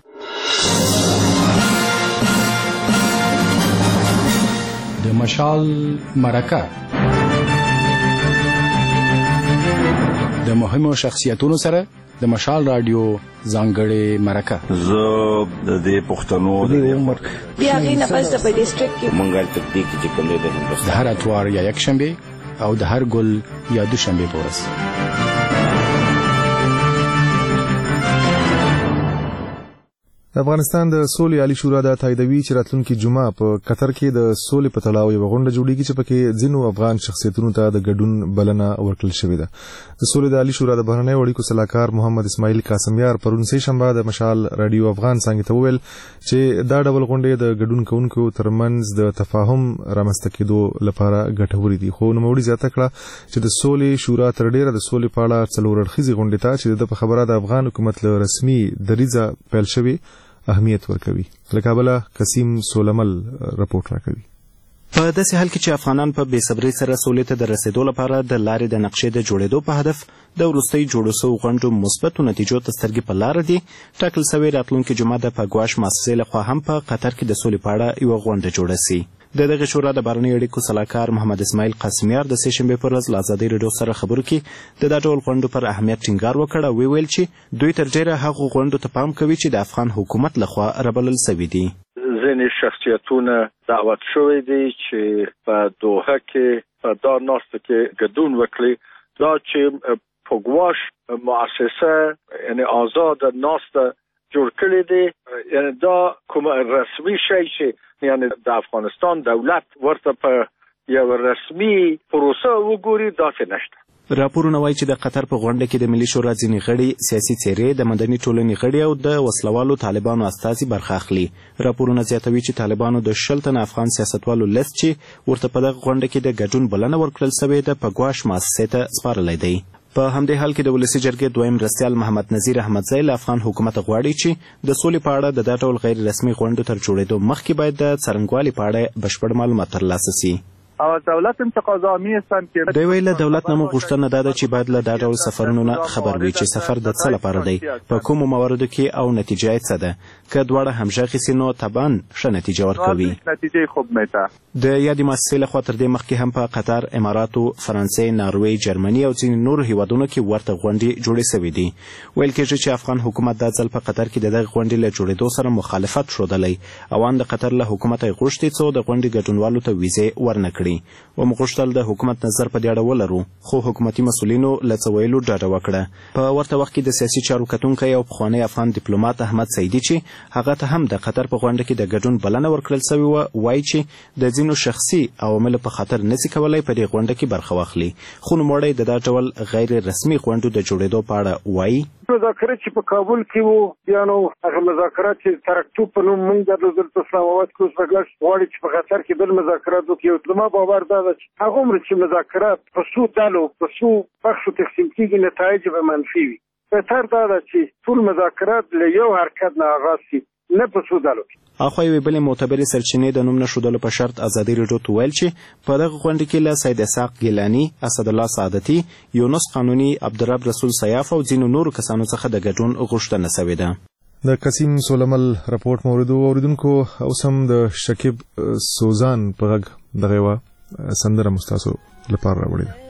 د مشال مرکه د مهمو شخصیتونو سره د مشال رادیو ځانګړې مرکه. زه د دې پښتنو د عمر بیا غي نه پس په ډیسټریکټ کې مونږه تکتیک چې کوم دی د هندوستان د هر اتوار یا یک شنبه او د هر ګل یا دوشنبه په ورځ. د افغانستان د سولې عالی شورا د تاییدوي چې راتلونکي جمعه په قطر کې د سولې په تړاو یو غونډه جوړیږي چې پکې ځینو افغان شخصیتونو ته د ګډون بلنه ورکړل شوې ده. د سولې د عالی شورا د بهرنیو اړیکو صلاحکار محمد اسماعیل قاسمیار پرون سه شنبه د مشال رادیو افغان څنګه ته ویل چې دا ډول غونډې د ګډون کوونکو ترمنځ د تفاهم رامنځته کېدو لپاره ګټورې دي. خو نوموړي زیاته کړه چې د سولې شورا تر ډیره د سولې په اړه څلور اړخیزې غونډې ته چې د خبره د افغان حکومت له رسمي دریځه پیل شوی اهمیت ورکوي. له کابل قسیم سولمل رپورټ راکوي. په داسې حال کې چې افغانان په بېصبرۍ سره سولې ته د رسېدو لپاره د لارې د نقشې د جوړېدو په هدف د وروستۍ جوړو سوو غونډو مثبتو نتیجو ته سترګې په لاره دي، ټاکل سوې راتلونکې جمعه د پګواش مؤسسې لخوا هم په قطر کې د سولې په اړه یوه غونډه جوړه سي. د دغه شورا د بهرنیو اړیکو صلاحکار محمد اسماعیل قاسمیار د سه شنبې پر ورځ له ازادۍ راډیو سره خبرو کې د دا ډول غونډو پر اهمیت ټینګار وکړ او ویل چې دوی تر ډیره هغو غونډو ته پام کوي چې د افغان حکومت لخوا رابلل سوي دي. ځینې شخصیتونه دعوت شوي دي چې په دوحه کې په دا ناسته کې ګډون وکړي. دا چې پګواش مؤسسه یعنی آزاد ناسته جوړ کړی دی، یعنی دا کوم رسمي شی چې یعنی د افغانستان دولت ورته په یو رسمي پروسه وګوري داسې نشته. راپورونه وایي چې د قطر په غونډه کې د ملي شورا ځینې غړي، سیاسي څېرې، د مدني ټولنې غړي او د وسلوالو طالبانو استازي برخه اخلي. راپورونه زیاتوي چې طالبانو د 10 تنه افغان سیاستوالو لیست چې ورته په دغه غونډه کې د ګډون بلنه ورکړل سوې د پګواش مؤسسې ته سپارلی دی. په همدې حال کې د ولسي جرګې دویم مرستیال محمد نذیر احمدزی له افغان حکومت غواړي چې د سولې په اړه د دا ډول غیر رسمي غونډو تر جوړېدو مخکې باید د څرنګوالي په اړه بشپړ معلومات ترلاسه سي. او دولت هم تقاضا میستن که دوی ویل دولت نه غوښتنه ده چې باید له دا ډول سفرونو نه خبر وي چې سفر د څه لپاره دی په کومو مواردو کې او نتیجه یې څه ده که دواړه همغږي سي نو طبعا ښه نتیجه ورکوي. نتیجه خوب میته. د یادې مؤسسې لخوا تر دې مخکې هم په قطر، اماراتو، فرانسې، ناروې، جرمني او ځینې نورو هیوادونو کې ورته غونډې جوړې شوې دي. ویل کېږي چې افغان حکومت دا ځل په قطر کې د دغه غونډې له جوړېدو سره مخالفت ښودلی او ان د قطر له حکومت یې غوښتي څو د غونډې ګډونوالو ته ویزې ورنه کړي. ومغوښتل د حکومت نظر په دې اړه ولرو، خو حکومتي مسؤلینو له څه ویلو ډډه وکړه. په ورته وخت کې د سیاسي چارو کتونکی او پخوانی افغان ډیپلوماټ احمد سعیدي چې هغه ته هم د قطر په غونډه کې د ګډون بلنه ورکړل سوې وه، وایي چې د ځینو شخصي عواملو په خاطر نسي کولی په دې غونډه کې برخه واخلي. خو نوموړی د دا ډول غیر رسمي غونډو د جوړېدو په اړه وایي مذاکرات چې په کابل کې وو بیا نو هغه مذاکرات چې ترکتو په نوم موږ د اسلام آباد کې اوس بغاش غواړي چې په قطر کې بل مذاکرات وکړي. او زما باور دا ده چې هغه عمر چې مذاکرات په څو ډلو په څو بخشو تقسیم کېږي نتایج به منفي وي. بهتر دا ده چې ټول مذاکرات له یو حرکت نه آغاز شي نه په څو ډلو کې. اخوا یوې بلې معتبرې سرچینې د نوم نه ښودلو په شرط ازادي راډیو ته ویل چې په دغه غونډه کې له سید اسحاق ګیلاني، اسدالله سعادتي، یونس قانوني، عبدالرب رسول سیاف او ځینو نورو کسانو څخه د ګډون غوښتنه شوې ده. د قسیم سولمل راپورټ اوریدونکو اوس هم د شکیب سوزان په غږ دغه یوه سندره مستاسو لپاره راوړې ده.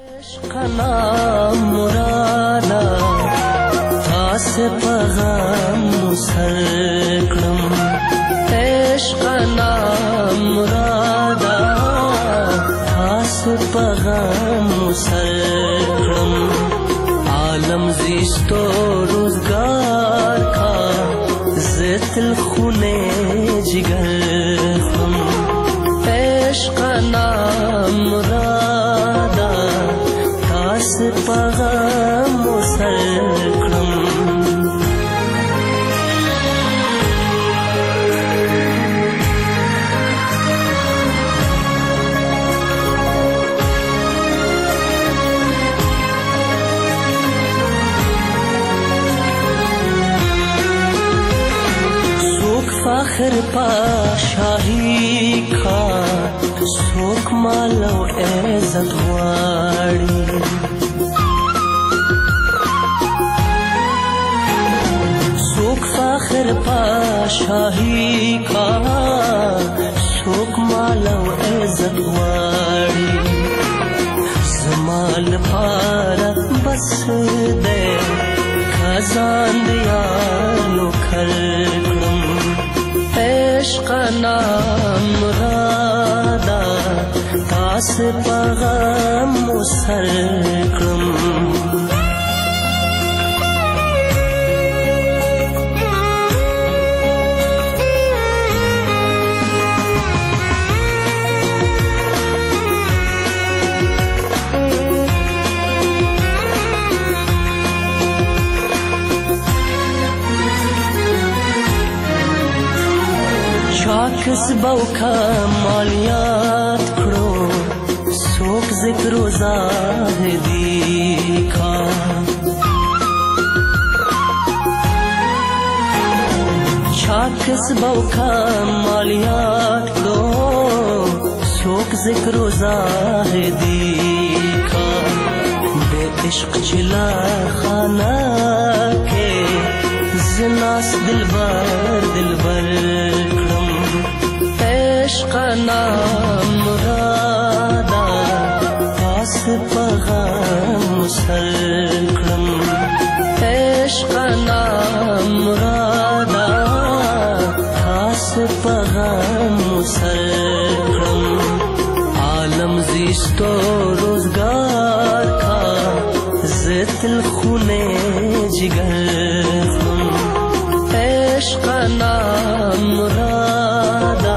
عشقنا مرادا خاص پیغام مسلم عالم زیستو روزگار کا زتل خونے جگر خم عشقنا مرادا خاص پیغام مسلم فخر پاشاہی کا سوک مالو عزت غواړي سوک فخر پاشاہی کا سوک مالو عزت غواړي زمال پارا بس دے خزان دیالو کھرکڑم عشقنا مرادا تاس پیغام مسلکم چاکس باوکا مالیات کړو څوک ذکر و زاهدی کا چاکس باوکا مالیات کړو څوک ذکر و زاهدی کا بے عشق چلا خانہ کے زناس دلبر دلبر عشقنا مرادا تاس پیغام مسلکم عشقنا مرادا تاس پیغام مسلکم عالم زیستو روزگار کا زتل خونے جگر خم عشقنا مرادا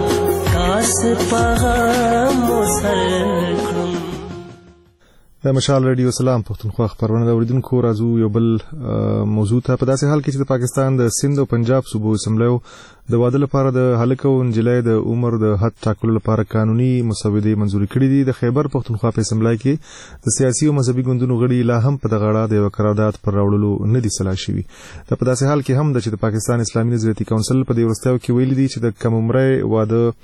د مشال رادیو سلام پښتونخوا خبرونه د اوریدونکو راځو یو بل موضوع ته په داسې حال کې چې د پاکستان د سند او پنجاب صوبو اسمبلیو د واده لپاره د هلک او نجلۍ د عمر د حد ټاکلو لپاره قانوني مسودې منځوري کړې دي. د خیبر پښتونخوا په اسمبلی کې د سیاسي او مذهبي ګوندونو غړي لا هم په دغه اړه د یو قرارداد پر راوړلو نه دي سلا شوي. دا په داسې حال کې هم د چې د پاکستان اسلامي نظریاتي کونسل په دې وروستیو کې ویلي دي چې د کم عمرۍ واده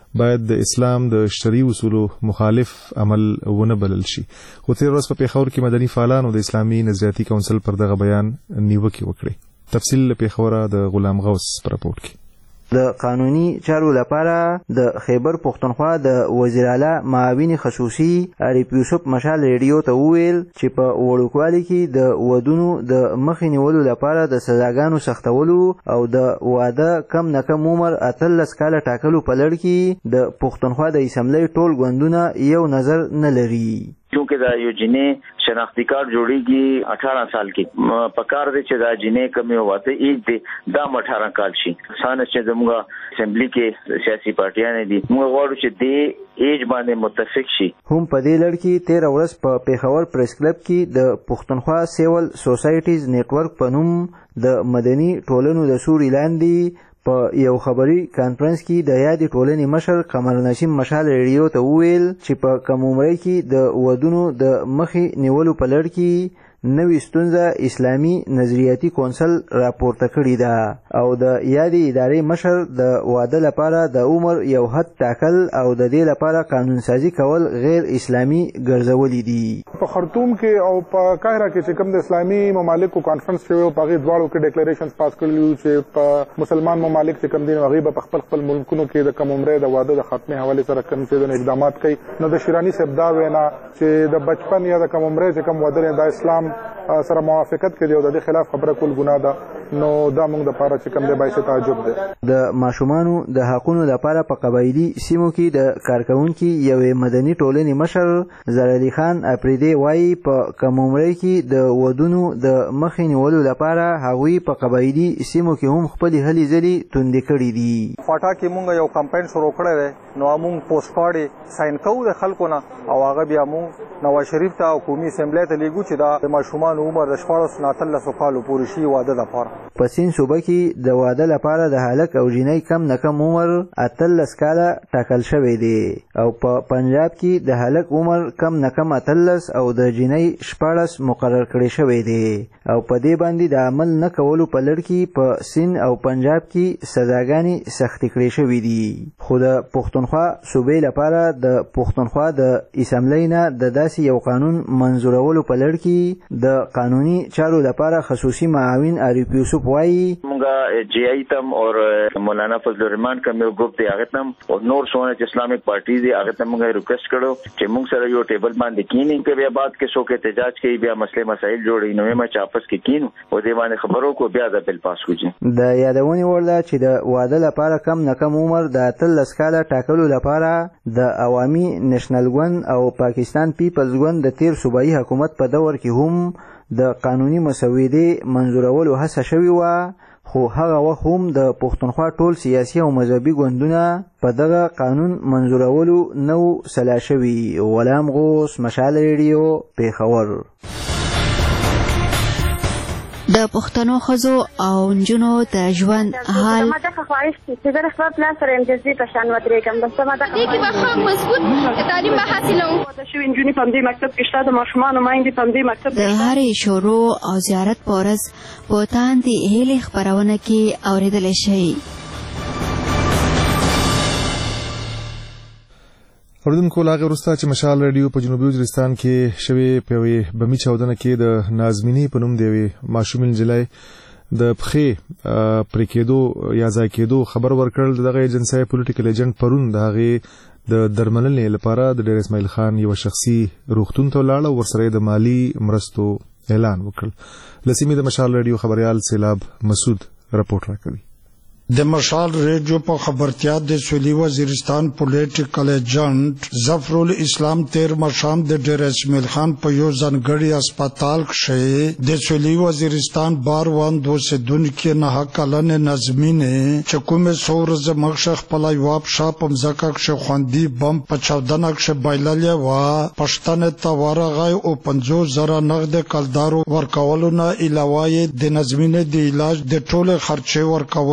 باید د اسلام د شرعي اصولو مخالف عمل ونه بلل شي. خو تیر ورځ په پیښور کې مدني فعالانو د اسلامي نظریاتي کونسل پر دغه بیان نیوکه وکړه. تفصیل له پیښوره د غلام غوث پر راپورټ کې. د قانوني چارو لپاره د خیبر پښتونخوا د وزیر اعلی معاون خصوصي عارف یوسف مشال ریډیو ته وویل چې په وړوکوالي کې د ودونو د مخې نیولو لپاره د سزاګانو سختولو او د واده کم نه کم عمر 18 کاله ټاکلو په لړ کې د پښتونخوا د اسمبلی ټول ګوندونه یو نظر نه لري. چونکه دا یو جنې شناختی کارت جوړیږي 18 سال کې پکار دی چې دا جنې کمی واته ایج دی دا 18 کال شي. سانه چې زموږ اسمبلی کې سیاسي پارټیان دي موږ غواړو چې دې ایج باندې متفق شي. هم په دې لړ کې 13 ورځ په پیښور پریس کلب کې د پښتونخوا سیول سوسایټیز نیټورک په نوم د مدني ټولنو د سوري لاندې په یو خبري کانفرنس کې د یادې ټولنې مشر قمر نسیم مشال ریډیو ته وویل چې په کم عمرۍ کې د ودونو د مخې نیولو په لړ کې نوې ستونزه اسلامي نظریاتي کونسل راپورته کړې ده او د یادې ادارې مشر د واده لپاره د عمر یو حد ټاکل او د دې لپاره قانون سازي کول غیر اسلامي ګرځولي دي. په خرطوم کې او په قاهره کې چې کوم د اسلامي ممالکو کانفرنس شوی په هغې دواړو کې ډیکلریشنز پاس کړي چې په مسلمان ممالک چې کوم دي هغوی به په خپل ملکونو کې د کم عمرۍ د واده د خاتمې حوالې سره کوم څه اقدامات کوي. نو د شیراني صاحب دا وینا چې د بچپن یا د کم عمرۍ چې کوم واده د اسلام سره موافقت کوي او د دې خلاف خبره کول ګناه ده. نو دا موږ د پاره چې کوم دی باعث تعجب ده. د ماشومانو د حقونو لپاره په قبایلی سیمو کې د کارکونکو یوې مدني ټولنې مشر زرعلي خان اپریدي وایي په کم عمرۍ کې د ودونو د مخې نیولو لپاره هغوی په قبایلی سیمو کې هم خپلې هلې ځلې توندې کړې دي. فاټا کې موږ یو کمپاین شروع کړی دی نو موږ پوسټ کارډ ساين کوو د خلکو نه او هغه بیا موږ نواز شریف ته حکومي اسمبلی ته لیږو چې دا د ماشومان عمر د 14 نه 13 کالو پورې شي واده لپاره. په سین صوبه کې د واده لپاره د هلک او جنۍ کم نه کم عمر 18 کاله ټاکل شوی دی او په پنجاب کې د هلک عمر کم نه کم 18 او د جنۍ 14 مقرر کړی شوی دی او په دې باندې د عمل نه کولو په لړ کې په سین او پنجاب کې سزاګانې سختې کړې شوې دي. خو د پښتونخوا صوبې لپاره د پښتونخوا د اسمبلی نه د داسې یو قانون منظورولو په لړ کې د قانوني چارو لپاره خصوصي معاون عارف یوسف وایي مونږه جی آی تم اور مولانا فضل الرحمن کوم یو ګروپ دی هغه تم او نور څونه چې اسلامیک پارټي دی هغه تم مونږه ریکوست کړو چې مونږ سره یو ټیبل باندې کینی کې بیا بعد کې شو کې احتجاج کوي بیا مسله مسائل جوړي نو ما چاپس کې کینو او دی باندې خبرو کو بیا د بل پاس کوجي. د یادونې وړ ده چې د واده لپاره کم نه کم عمر د 13 کاله ټاکلو لپاره د عوامي نېشنل ګوند او پاکستان پیپلز ګوند د تیر صوبایي حکومت په دور کې هم د قانوني مسودې منظورولو هڅه شوې وه خو هغه وخت هم د پښتونخوا ټول سیاسي او مذهبي ګوندونه په دغه قانون منظورولو نو سلا شوي. غلام غوث مشال ریډیو پیښور. د پښتنو ښځو او نجونو د ژوند حال ما ته خواهش چې د خپل پلان سره انجزي په شان ودرېږم بس ما ته دې کې به هم مضبوط تعلیم به حاصلوم. د شوي نجونې په دې مکتب کې شته د ماشومانو مایندې په دې مکتب د هرې شروع او زیارت په ورځ په تاندې هیلې خپرونه کې اورېدلی شئ. اوریدونکو لاغه ورسته چې مشال ریډیو په جنوبي وزیرستان کې شوی په بمی چاودنه کې د نازمینی په نوم دی ماشومین جلای د پخې پرې کېدو یا ځای کېدو خبر ورکړل. دغه ایجنسی پولیټیکل ایجنټ پرون د هغې د درملنې لپاره د ډیر اسماعیل خان یو شخصي روغتون ته لاړ او ورسره د مالی مرستو اعلان وکړ. لسیمې د مشال ریډیو خبريال سیلاب مسعود رپورټ راکوي. د مشال ریډیو په خبرتیا د سویلي وزیرستان پولیټیکل ایجنټ ظفر الاسلام تیر مشام د ډیر اسماعیل خان په یو ځانګړي هسپتال کې د سویلي وزیرستان بار وان دوسیدونکو نه کلن نظمینه چې کومه سورز مخشخ په یواب شاپ مزکه کې خوندي بم په 14 کې بایللې وا پښتنه تورغای او 50,000 نقد کلدارو ورکولو نه علاوه د نظمینه د علاج د ټوله خرچه ورکولو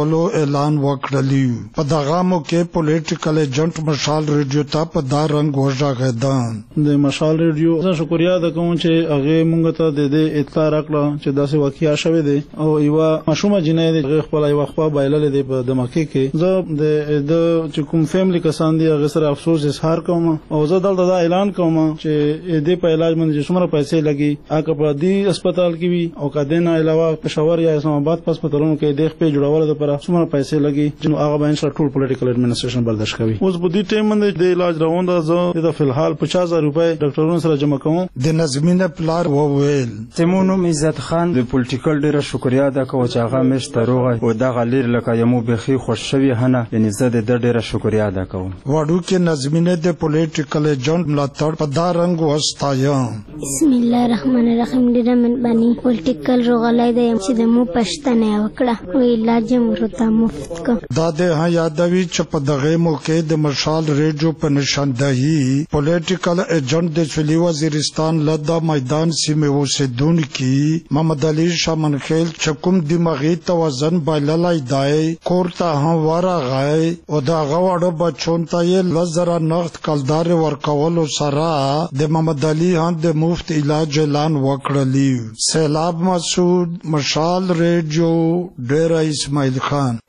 اعلان وکړلی. په دغه موقع پولیټیکل ایجنټ مشال ریډیو ته په دا رنګ وژغېدان. د مشال ریډیو زه شکریا ده کوم چې هغه مونږ ته د دې اطلاع راکړه چې داسې واقعیا شوه دي او یو مشومه جنې د خپل یو خپل بایلل دي په دمکه کې. زه د چې کوم فیملی کسان دي هغه سره افسوس اظهار کوم او زه دلته دا اعلان کوم چې دې په علاج باندې څومره پیسې لګي هغه په دې هسپتال کې وي او کده نه علاوه پېښور یا اسلام آباد په هسپتالونو کې د خپل جوړولو لپاره څومره پیسې لګي چې هغه باندې سره ټول پولیټیکل ایڈمنسټریشن برداشت کوي. اوس په دې ټیم باندې د علاج روان ده. زه د فلحال 50000 روپۍ ډاکټرونو سره جمع کوم. د نظمینه پلار وویل تیمونو عزت خان د پولیټیکل ډیره شکریا ده کو چې هغه مشته روغه او د غلیر لکه یمو بخي خوش شوی هنه یعنی زه د ډیره شکریا ده کوم. وړو کې نظمینه د پولیټیکل ایجنټ ملاتړ په دا رنګ وستایا. بسم الله الرحمن الرحیم. ډیره منبانی پولیټیکل روغلای دی چې د مو پښتنه وکړه او علاج مرته مفت کو. دا د یادوي چې په دغه موقع د مشال ریډیو په نشاندهي پولیټیکل ایجنټ د سویلي وزیرستان لدا میدان سیمه اوسیدونکي محمد علي شامنخیل چکم دماغي توازن بایللای دی کورته هم ورغای او دا غوړو بچون ته یې لزر نغد کلدار ورکول سره د محمد علي هم د مفت علاج اعلان وکړلی. سیلاب مسعود مشال ریډیو ډیره اسماعیل خان.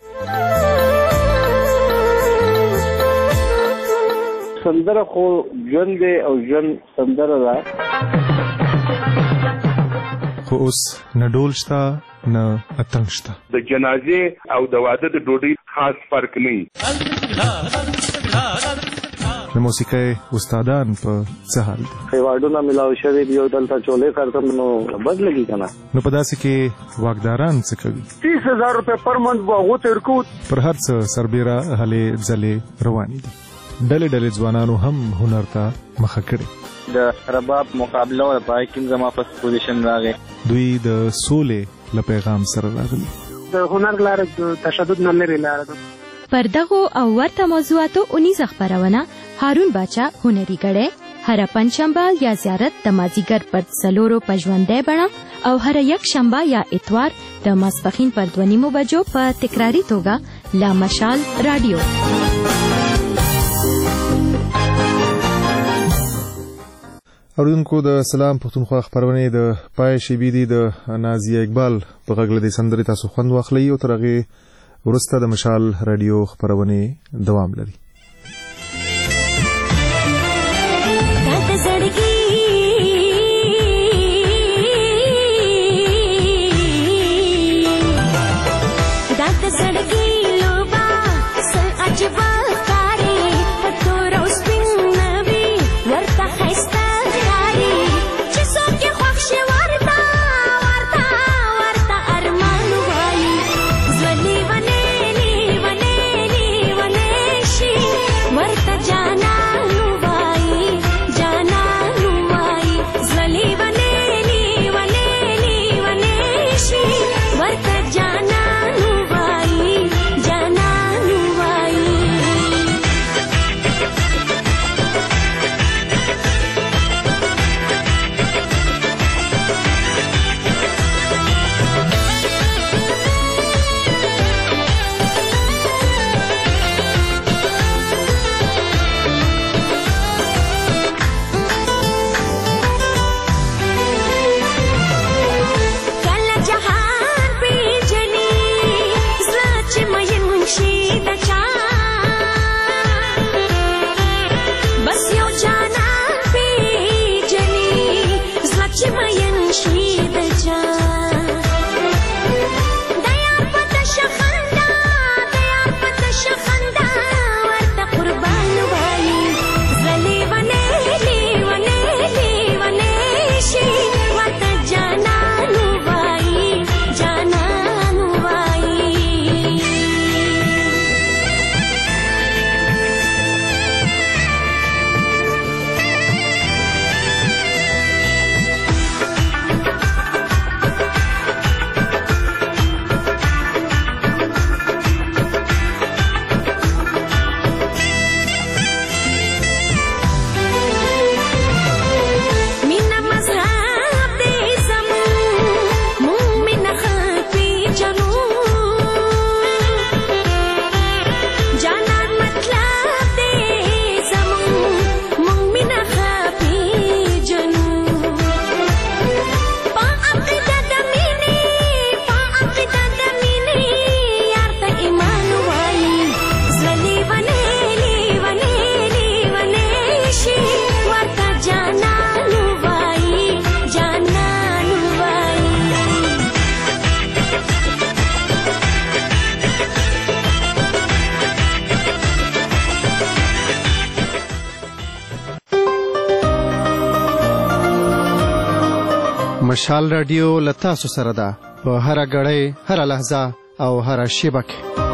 سندره خو ژوند دی او ژوند سندره ده. خو اوس نه ډول شته نه اتنګ شته. د جنازې او د واده د ډوډۍ خاص فرق نه. د موسیقۍ استادان په څه حال دي؟ ایوارډونه ملاو شوي دي او دلته چولې کارتم نو بد لګي کنه. نو په داسې کې واکداران څه کوي؟ 30000 روپۍ پر منت به هغو ته ورکو. پر هر څه سربیره هلې ځلې روانې دي. ډلې ډلې ځوانانو هم هنر ته مخه کړې. د رباب مقابله او پای کې زما په پوزیشن راغی. دوی د سولې له پیغام سره راغلي. د هنر لاره د تشدد نه لري لاره ده. پر دغو او ورته موضوعاتو اونیزه خبرونه هارون باچا هنري ګړې هر پنځشنبه یا زیارت د مازیګر پر څلورو په ژوندۍ بڼه او هر یک شنبه یا اتوار د ماسپښین پر 2:30 بجو په تکراری توګه لا مشال رادیو. اوریدونکو د سلام پښتونخوا خبرونه د پای شیبې دي د نازیه اقبال په غږ لدی سندري تاسو خوند واخلئ او ترغه ورسته د مشال رادیو خبرونه دوام لري. जाना लुवाई مشال رادیو له تاسو سره ده په هره ګړۍ هره لحظه او هره شیبه کې.